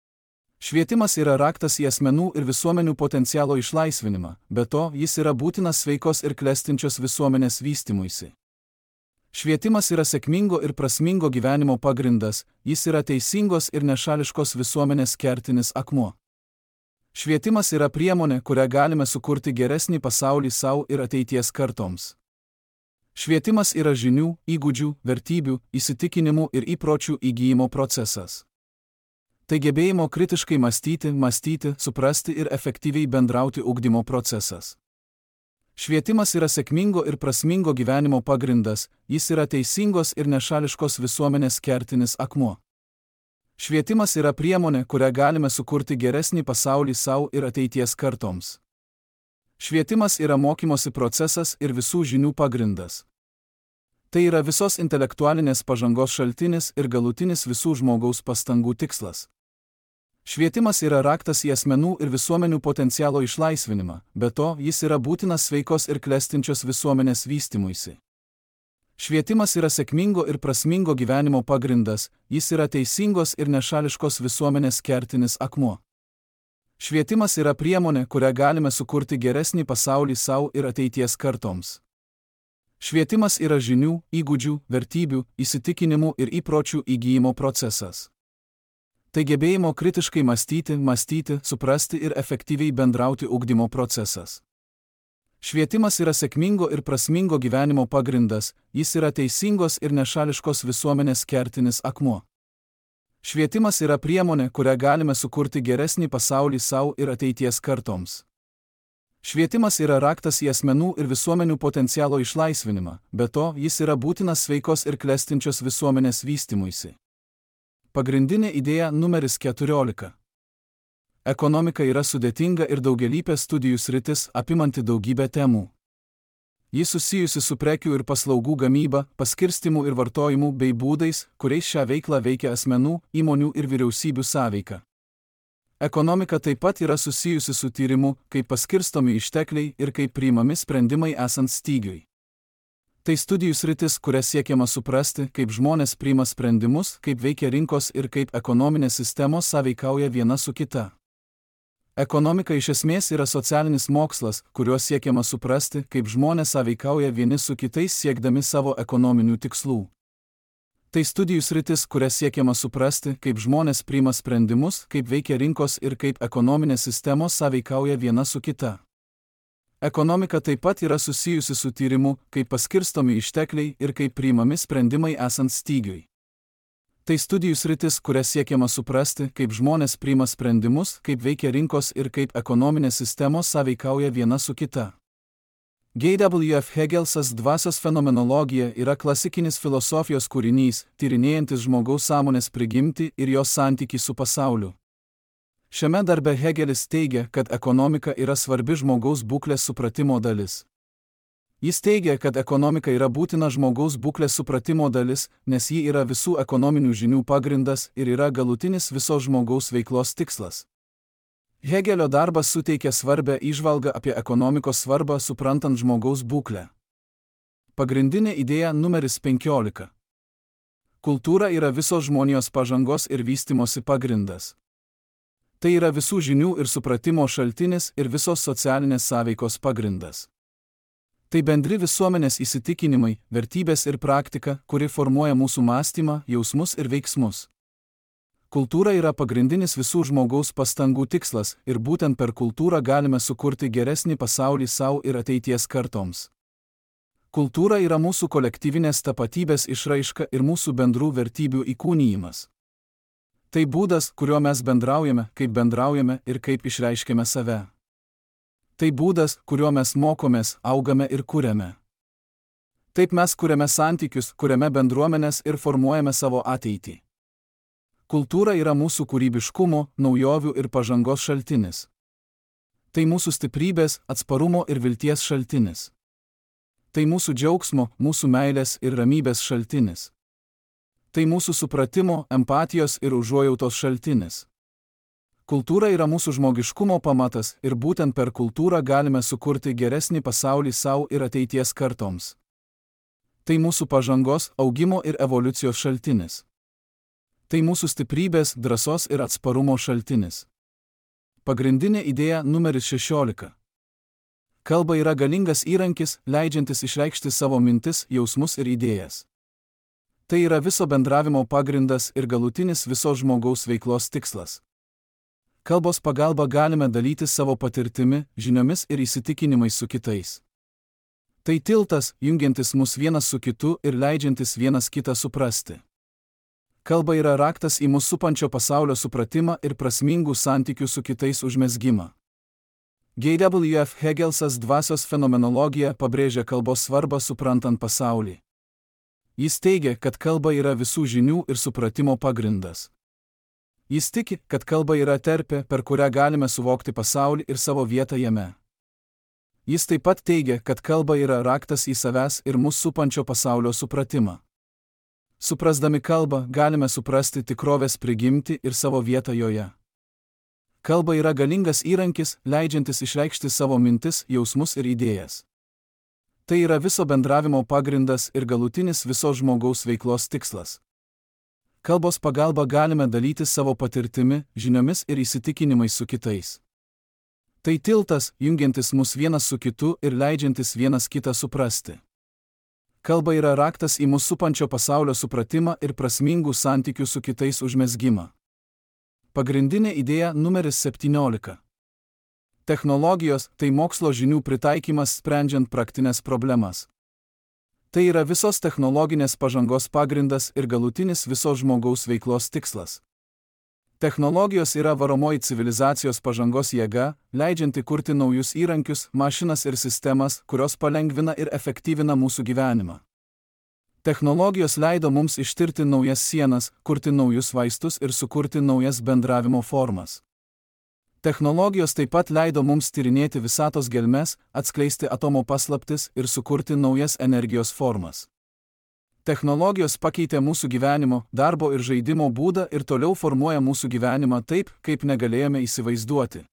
Švietimas yra raktas į asmenų ir visuomenių potencialo išlaisvinimą, be to jis yra būtinas sveikos ir klestinčios visuomenės vystymuisi. Švietimas yra sėkmingo ir prasmingo gyvenimo pagrindas, jis yra teisingos ir nešališkos visuomenės kertinis akmuo. Švietimas yra priemonė, kurią galime sukurti geresnį pasaulį savo ir ateities kartoms. Švietimas yra žinių, įgūdžių, vertybių, įsitikinimų ir įpročių įgyjimo procesas. Tai gebėjimo kritiškai mąstyti, mąstyti, suprasti ir efektyviai bendrauti ugdymo procesas. Švietimas yra sėkmingo ir prasmingo gyvenimo pagrindas, jis yra teisingos ir nešališkos visuomenės kertinis akmuo. Švietimas yra priemonė, kurią galime sukurti geresnį pasaulį savo ir ateities kartoms. Švietimas yra mokymosi procesas ir visų žinių pagrindas. Tai yra visos intelektualinės pažangos šaltinis ir galutinis visų žmogaus pastangų tikslas. Švietimas yra raktas į asmenų ir visuomenių potencialo išlaisvinimą, be to jis yra būtinas sveikos ir klestinčios visuomenės vystymuisi. Švietimas yra sėkmingo ir prasmingo gyvenimo pagrindas, jis yra teisingos ir nešališkos visuomenės kertinis akmuo. Švietimas yra priemonė, kurią galime sukurti geresnį pasaulį savo ir ateities kartoms. Švietimas yra žinių, įgūdžių, vertybių, įsitikinimų ir įpročių įgyjimo procesas. Tai gebėjimo kritiškai mąstyti, mąstyti, suprasti ir efektyviai bendrauti ugdymo procesas. Švietimas yra sėkmingo ir prasmingo gyvenimo pagrindas, jis yra teisingos ir nešališkos visuomenės kertinis akmuo. Švietimas yra priemonė, kurią galime sukurti geresnį pasaulį savo ir ateities kartoms. Švietimas yra raktas į asmenų ir visuomenių potencialo išlaisvinimą, be to jis yra būtinas sveikos ir klestinčios visuomenės vystymuisi. Pagrindinė idėja numeris keturiolika. Ekonomika yra sudėtinga ir daugialypė studijų sritis, apimanti daugybę temų. Ji susijusi su prekių ir paslaugų gamyba, paskirstimu ir vartojimu bei būdais, kuriais šią veiklą veikia asmenų, įmonių ir vyriausybių sąveika. Ekonomika taip pat yra susijusi su tyrimu, kaip paskirstomi ištekliai ir kaip priimami sprendimai esant stygiui. Tai studijų sritis, kuria siekiama suprasti, kaip žmonės priima sprendimus, kaip veikia rinkos ir kaip ekonominės sistemos sąveikauja viena su kita. Ekonomika iš esmės yra socialinis mokslas, kuriuo siekiama suprasti, kaip žmonės sąveikauja vieni su kitais siekdami savo ekonominių tikslų. Tai studijų sritis, kuria siekiama suprasti, kaip žmonės priima sprendimus, kaip veikia rinkos ir kaip ekonominės sistemos sąveikauja viena su kita. Ekonomika taip pat yra susijusi su tyrimu, kaip paskirstomi ištekliai ir kaip priimami sprendimai esant stygiui. Tai studijų sritis, kuria siekiama suprasti, kaip žmonės priima sprendimus, kaip veikia rinkos ir kaip ekonominės sistemos sąveikauja viena su kita. G W F Hegelsas dvasios fenomenologija yra klasikinis filosofijos kūrinys, tyrinėjantis žmogaus sąmonės prigimtį ir jos santykį su pasauliu. Šiame darbe Hegelis teigia, kad ekonomika yra svarbi žmogaus būklės supratimo dalis. Jis teigia, kad ekonomika yra būtina žmogaus būklės supratimo dalis, nes ji yra visų ekonominių žinių pagrindas ir yra galutinis visos žmogaus veiklos tikslas. Hegelio darbas suteikia svarbę įžvalgą apie ekonomikos svarbą suprantant žmogaus būklę. Pagrindinė idėja numeris penkiolika. Kultūra yra visos žmonijos pažangos ir vystimosi pagrindas. Tai yra visų žinių ir supratimo šaltinis ir visos socialinės sąveikos pagrindas. Tai bendri visuomenės įsitikinimai, vertybės ir praktika, kuri formuoja mūsų mąstymą, jausmus ir veiksmus. Kultūra yra pagrindinis visų žmogaus pastangų tikslas ir būtent per kultūrą galime sukurti geresnį pasaulį savo ir ateities kartoms. Kultūra yra mūsų kolektyvinės tapatybės išraiška ir mūsų bendrų vertybių įkūnijimas. Tai būdas, kuriuo mes bendraujame, kaip bendraujame ir kaip išreiškiame save. Tai būdas, kuriuo mes mokomės, augame ir kuriame. Taip mes kuriame santykius, kuriame bendruomenės ir formuojame savo ateitį. Kultūra yra mūsų kūrybiškumo, naujovių ir pažangos šaltinis. Tai mūsų stiprybės, atsparumo ir vilties šaltinis. Tai mūsų džiaugsmo, mūsų meilės ir ramybės šaltinis. Tai mūsų supratimo, empatijos ir užuojautos šaltinis. Kultūra yra mūsų žmogiškumo pamatas ir būtent per kultūrą galime sukurti geresnį pasaulį savo ir ateities kartoms. Tai mūsų pažangos, augimo ir evoliucijos šaltinis. Tai mūsų stiprybės, drąsos ir atsparumo šaltinis. Pagrindinė idėja numeris šešiolika. Kalba yra galingas įrankis, leidžiantis išreikšti savo mintis, jausmus ir idėjas. Tai yra viso bendravimo pagrindas ir galutinis visos žmogaus veiklos tikslas. Kalbos pagalba galime dalytis savo patirtimi, žiniomis ir įsitikinimais su kitais. Tai tiltas, jungiantis mus vienas su kitu ir leidžiantis vienas kitą suprasti. Kalba yra raktas į mūsų supančio pasaulio supratimą ir prasmingų santykių su kitais užmezgimą. G W F Hegelsas dvasios fenomenologija pabrėžia kalbos svarbą suprantant pasaulį. Jis teigia, kad kalba yra visų žinių ir supratimo pagrindas. Jis tiki, kad kalba yra terpė, per kurią galime suvokti pasaulį ir savo vietą jame. Jis taip pat teigia, kad kalba yra raktas į savęs ir mūsų supančio pasaulio supratimą. Suprasdami kalbą, galime suprasti tikrovės prigimtį ir savo vietą joje. Kalba yra galingas įrankis, leidžiantis išreikšti savo mintis, jausmus ir idėjas. Tai yra viso bendravimo pagrindas ir galutinis visos žmogaus veiklos tikslas. Kalbos pagalba galime dalytis savo patirtimi, žiniomis ir įsitikinimais su kitais. Tai tiltas, jungiantis mus vienas su kitu ir leidžiantis vienas kitą suprasti. Kalba yra raktas į mūsų supančio pasaulio supratimą ir prasmingų santykių su kitais užmezgimą. Pagrindinė idėja numeris septyniolika. Technologijos – tai mokslo žinių pritaikymas sprendžiant praktinės problemas. Tai yra visos technologinės pažangos pagrindas ir galutinis visos žmogaus veiklos tikslas. Technologijos yra varomoji civilizacijos pažangos jėga, leidžianti kurti naujus įrankius, mašinas ir sistemas, kurios palengvina ir efektyvina mūsų gyvenimą. Technologijos leido mums ištirti naujas sienas, kurti naujus vaistus ir sukurti naujas bendravimo formas. Technologijos taip pat leido mums tyrinėti visatos gelmes, atskleisti atomo paslaptis ir sukurti naujas energijos formas. Technologijos pakeitė mūsų gyvenimo, darbo ir žaidimo būdą ir toliau formuoja mūsų gyvenimą taip, kaip negalėjome įsivaizduoti.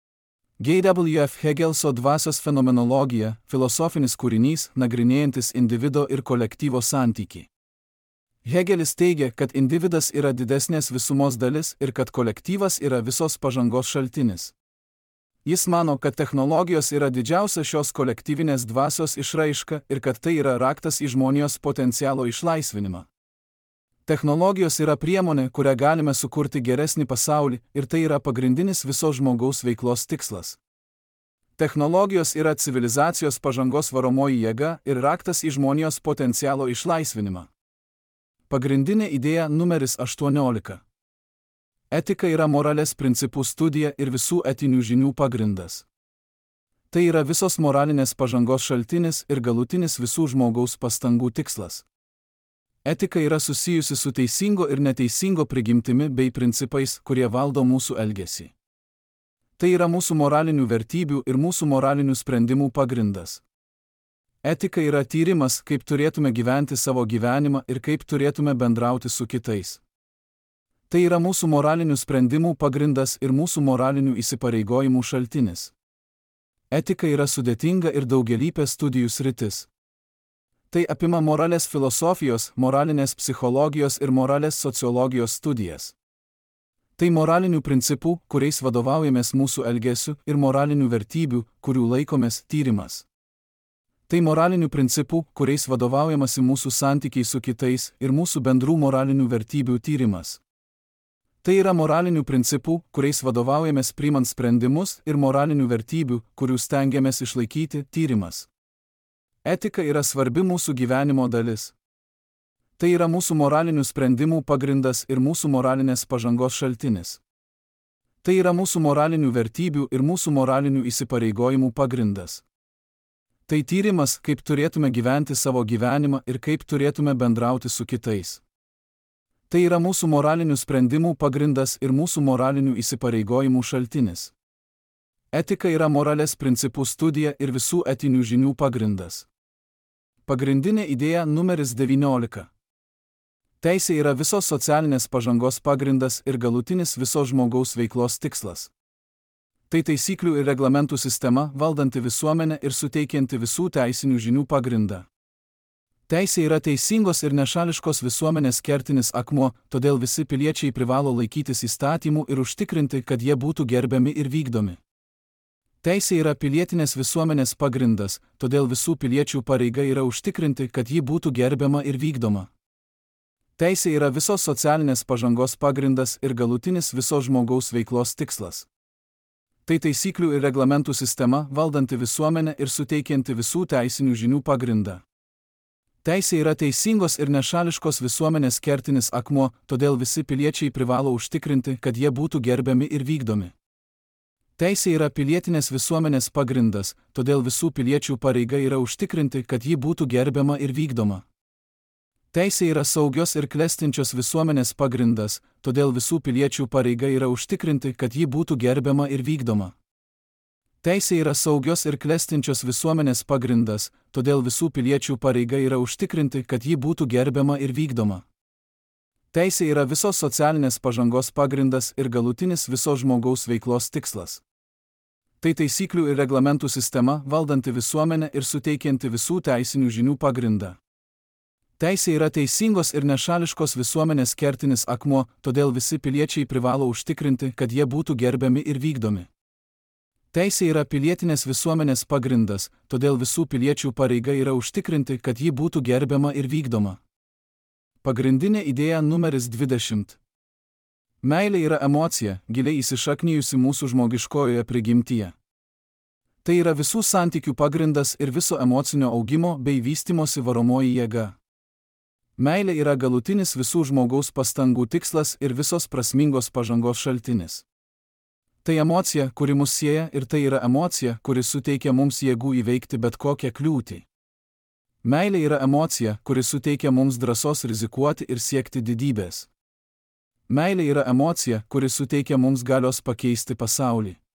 G W F Hegelso dvasios fenomenologija – filosofinis kūrinys, nagrinėjantis individo ir kolektyvo santykį. Hegelis teigia, kad individas yra didesnės visumos dalis ir kad kolektyvas yra visos pažangos šaltinis. Jis mano, kad technologijos yra didžiausia šios kolektyvinės dvasios išraiška ir kad tai yra raktas į žmonijos potencialo išlaisvinimą. Technologijos yra priemonė, kurią galime sukurti geresnį pasaulį ir tai yra pagrindinis visos žmogaus veiklos tikslas. Technologijos yra civilizacijos pažangos varomoji jėga ir raktas į žmonijos potencialo išlaisvinimą. Pagrindinė idėja numeris aštuoniolika. Etika yra moralės principų studija ir visų etinių žinių pagrindas. Tai yra visos moralinės pažangos šaltinis ir galutinis visų žmogaus pastangų tikslas. Etika yra susijusi su teisingo ir neteisingo prigimtimi bei principais, kurie valdo mūsų elgesį. Tai yra mūsų moralinių vertybių ir mūsų moralinių sprendimų pagrindas. Etika yra tyrimas, kaip turėtume gyventi savo gyvenimą ir kaip turėtume bendrauti su kitais. Tai yra mūsų moralinių sprendimų pagrindas ir mūsų moralinių įsipareigojimų šaltinis. Etika yra sudėtinga ir daugialypė studijų sritis. Tai apima moralės filosofijos, moralinės psichologijos ir moralės sociologijos studijas. Tai moralinių principų, kuriais vadovaujamės mūsų elgesiu, ir moralinių vertybių, kurių laikomės, tyrimas. Tai moralinių principų, kuriais vadovaujamasi mūsų santykiai su kitais ir mūsų bendrų moralinių vertybių tyrimas. Tai yra moralinių principų, kuriais vadovaujamės priimant sprendimus ir moralinių vertybių, kurių stengiamės išlaikyti, tyrimas. Etika yra svarbi mūsų gyvenimo dalis. Tai yra mūsų moralinių sprendimų pagrindas ir mūsų moralinės pažangos šaltinis. Tai yra mūsų moralinių vertybių ir mūsų moralinių įsipareigojimų pagrindas. Tai tyrimas, kaip turėtume gyventi savo gyvenimą ir kaip turėtume bendrauti su kitais. Tai yra mūsų moralinių sprendimų pagrindas ir mūsų moralinių įsipareigojimų šaltinis. Etika yra moralės principų studija ir visų etinių žinių pagrindas. Pagrindinė idėja numeris devyniolika. Teisė yra visos socialinės pažangos pagrindas ir galutinis visos žmogaus veiklos tikslas. Tai taisyklių ir reglamentų sistema, valdanti visuomenę ir suteikianti visų teisinių žinių pagrindą. Teisė yra teisingos ir nešališkos visuomenės kertinis akmuo, todėl visi piliečiai privalo laikytis įstatymų ir užtikrinti, kad jie būtų gerbiami ir vykdomi. Teisė yra pilietinės visuomenės pagrindas, todėl visų piliečių pareiga yra užtikrinti, kad ji būtų gerbiama ir vykdoma. Teisė yra visos socialinės pažangos pagrindas ir galutinis visos žmogaus veiklos tikslas. Tai taisyklių ir reglamentų sistema, valdanti visuomenę ir suteikianti visų teisinių žinių pagrindą. Teisė yra teisingos ir nešališkos visuomenės kertinis akmuo, todėl visi piliečiai privalo užtikrinti, kad jie būtų gerbiami ir vykdomi. Teisė yra pilietinės visuomenės pagrindas, todėl visų piliečių pareiga yra užtikrinti, kad ji būtų gerbiama ir vykdoma. Teisė yra saugios ir klestinčios visuomenės pagrindas, todėl visų piliečių pareiga yra užtikrinti, kad ji būtų gerbiama ir vykdoma. Teisė yra saugios ir klestinčios visuomenės pagrindas, todėl visų piliečių pareiga yra užtikrinti, kad ji būtų gerbiama ir vykdoma. Teisė yra visos socialinės pažangos pagrindas ir galutinis visos žmogaus veiklos tikslas. Tai taisyklių ir reglamentų sistema, valdanti visuomenę ir suteikianti visų teisinių žinių pagrindą. Teisė yra teisingos ir nešališkos visuomenės kertinis akmuo, todėl visi piliečiai privalo užtikrinti, kad jie būtų gerbiami ir vykdomi. Teisė yra pilietinės visuomenės pagrindas, todėl visų piliečių pareiga yra užtikrinti, kad ji būtų gerbiama ir vykdoma. Pagrindinė idėja numeris dvidešimt. Meilė yra emocija, giliai įsišaknijusi mūsų žmogiškojoje prigimtyje. Tai yra visų santykių pagrindas ir viso emocinio augimo bei vystymosi varomoji jėga. Meilė yra galutinis visų žmogaus pastangų tikslas ir visos prasmingos pažangos šaltinis. Tai emocija, kuri mus sieja, ir tai yra emocija, kuri suteikia mums jėgų įveikti bet kokią kliūtį. Meilė yra emocija, kuri suteikia mums drąsos rizikuoti ir siekti didybės. Meilė yra emocija, kuri suteikia mums galios pakeisti pasaulį.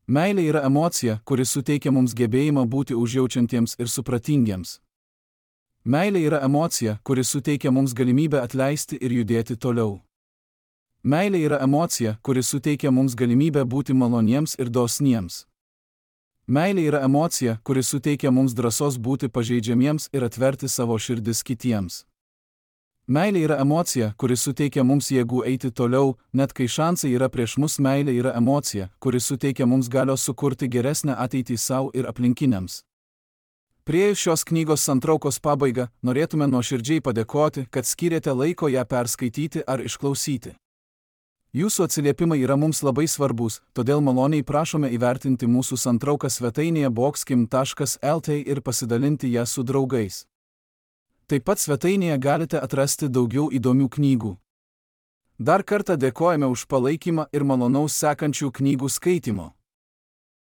Meilė yra emocija, kuri suteikia mums gebėjimą būti užjaučiantiems ir supratingiems. Meilė yra emocija, kuri suteikia mums galimybę atleisti ir judėti toliau. Meilė yra emocija, kuri suteikia mums galimybę būti maloniems ir dosniems. Meilė yra emocija, kuri suteikia mums drąsos būti pažeidžiamiems ir atverti savo širdis kitiems. Meilė yra emocija, kuri suteikia mums jėgų eiti toliau, net kai šansai yra prieš mus. Meilė yra emocija, kuri suteikia mums galios sukurti geresnę ateitį savo ir aplinkiniams. Priėjus šios knygos santraukos pabaigą, norėtume nuoširdžiai padėkoti, kad skyrėte laiko ją perskaityti ar išklausyti. Jūsų atsiliepimai yra mums labai svarbus, todėl maloniai prašome įvertinti mūsų santrauką svetainėje boxkim taškas el t ir pasidalinti ją su draugais. Taip pat svetainėje galite atrasti daugiau įdomių knygų. Dar kartą dėkojame už palaikymą ir malonaus sekančių knygų skaitimo.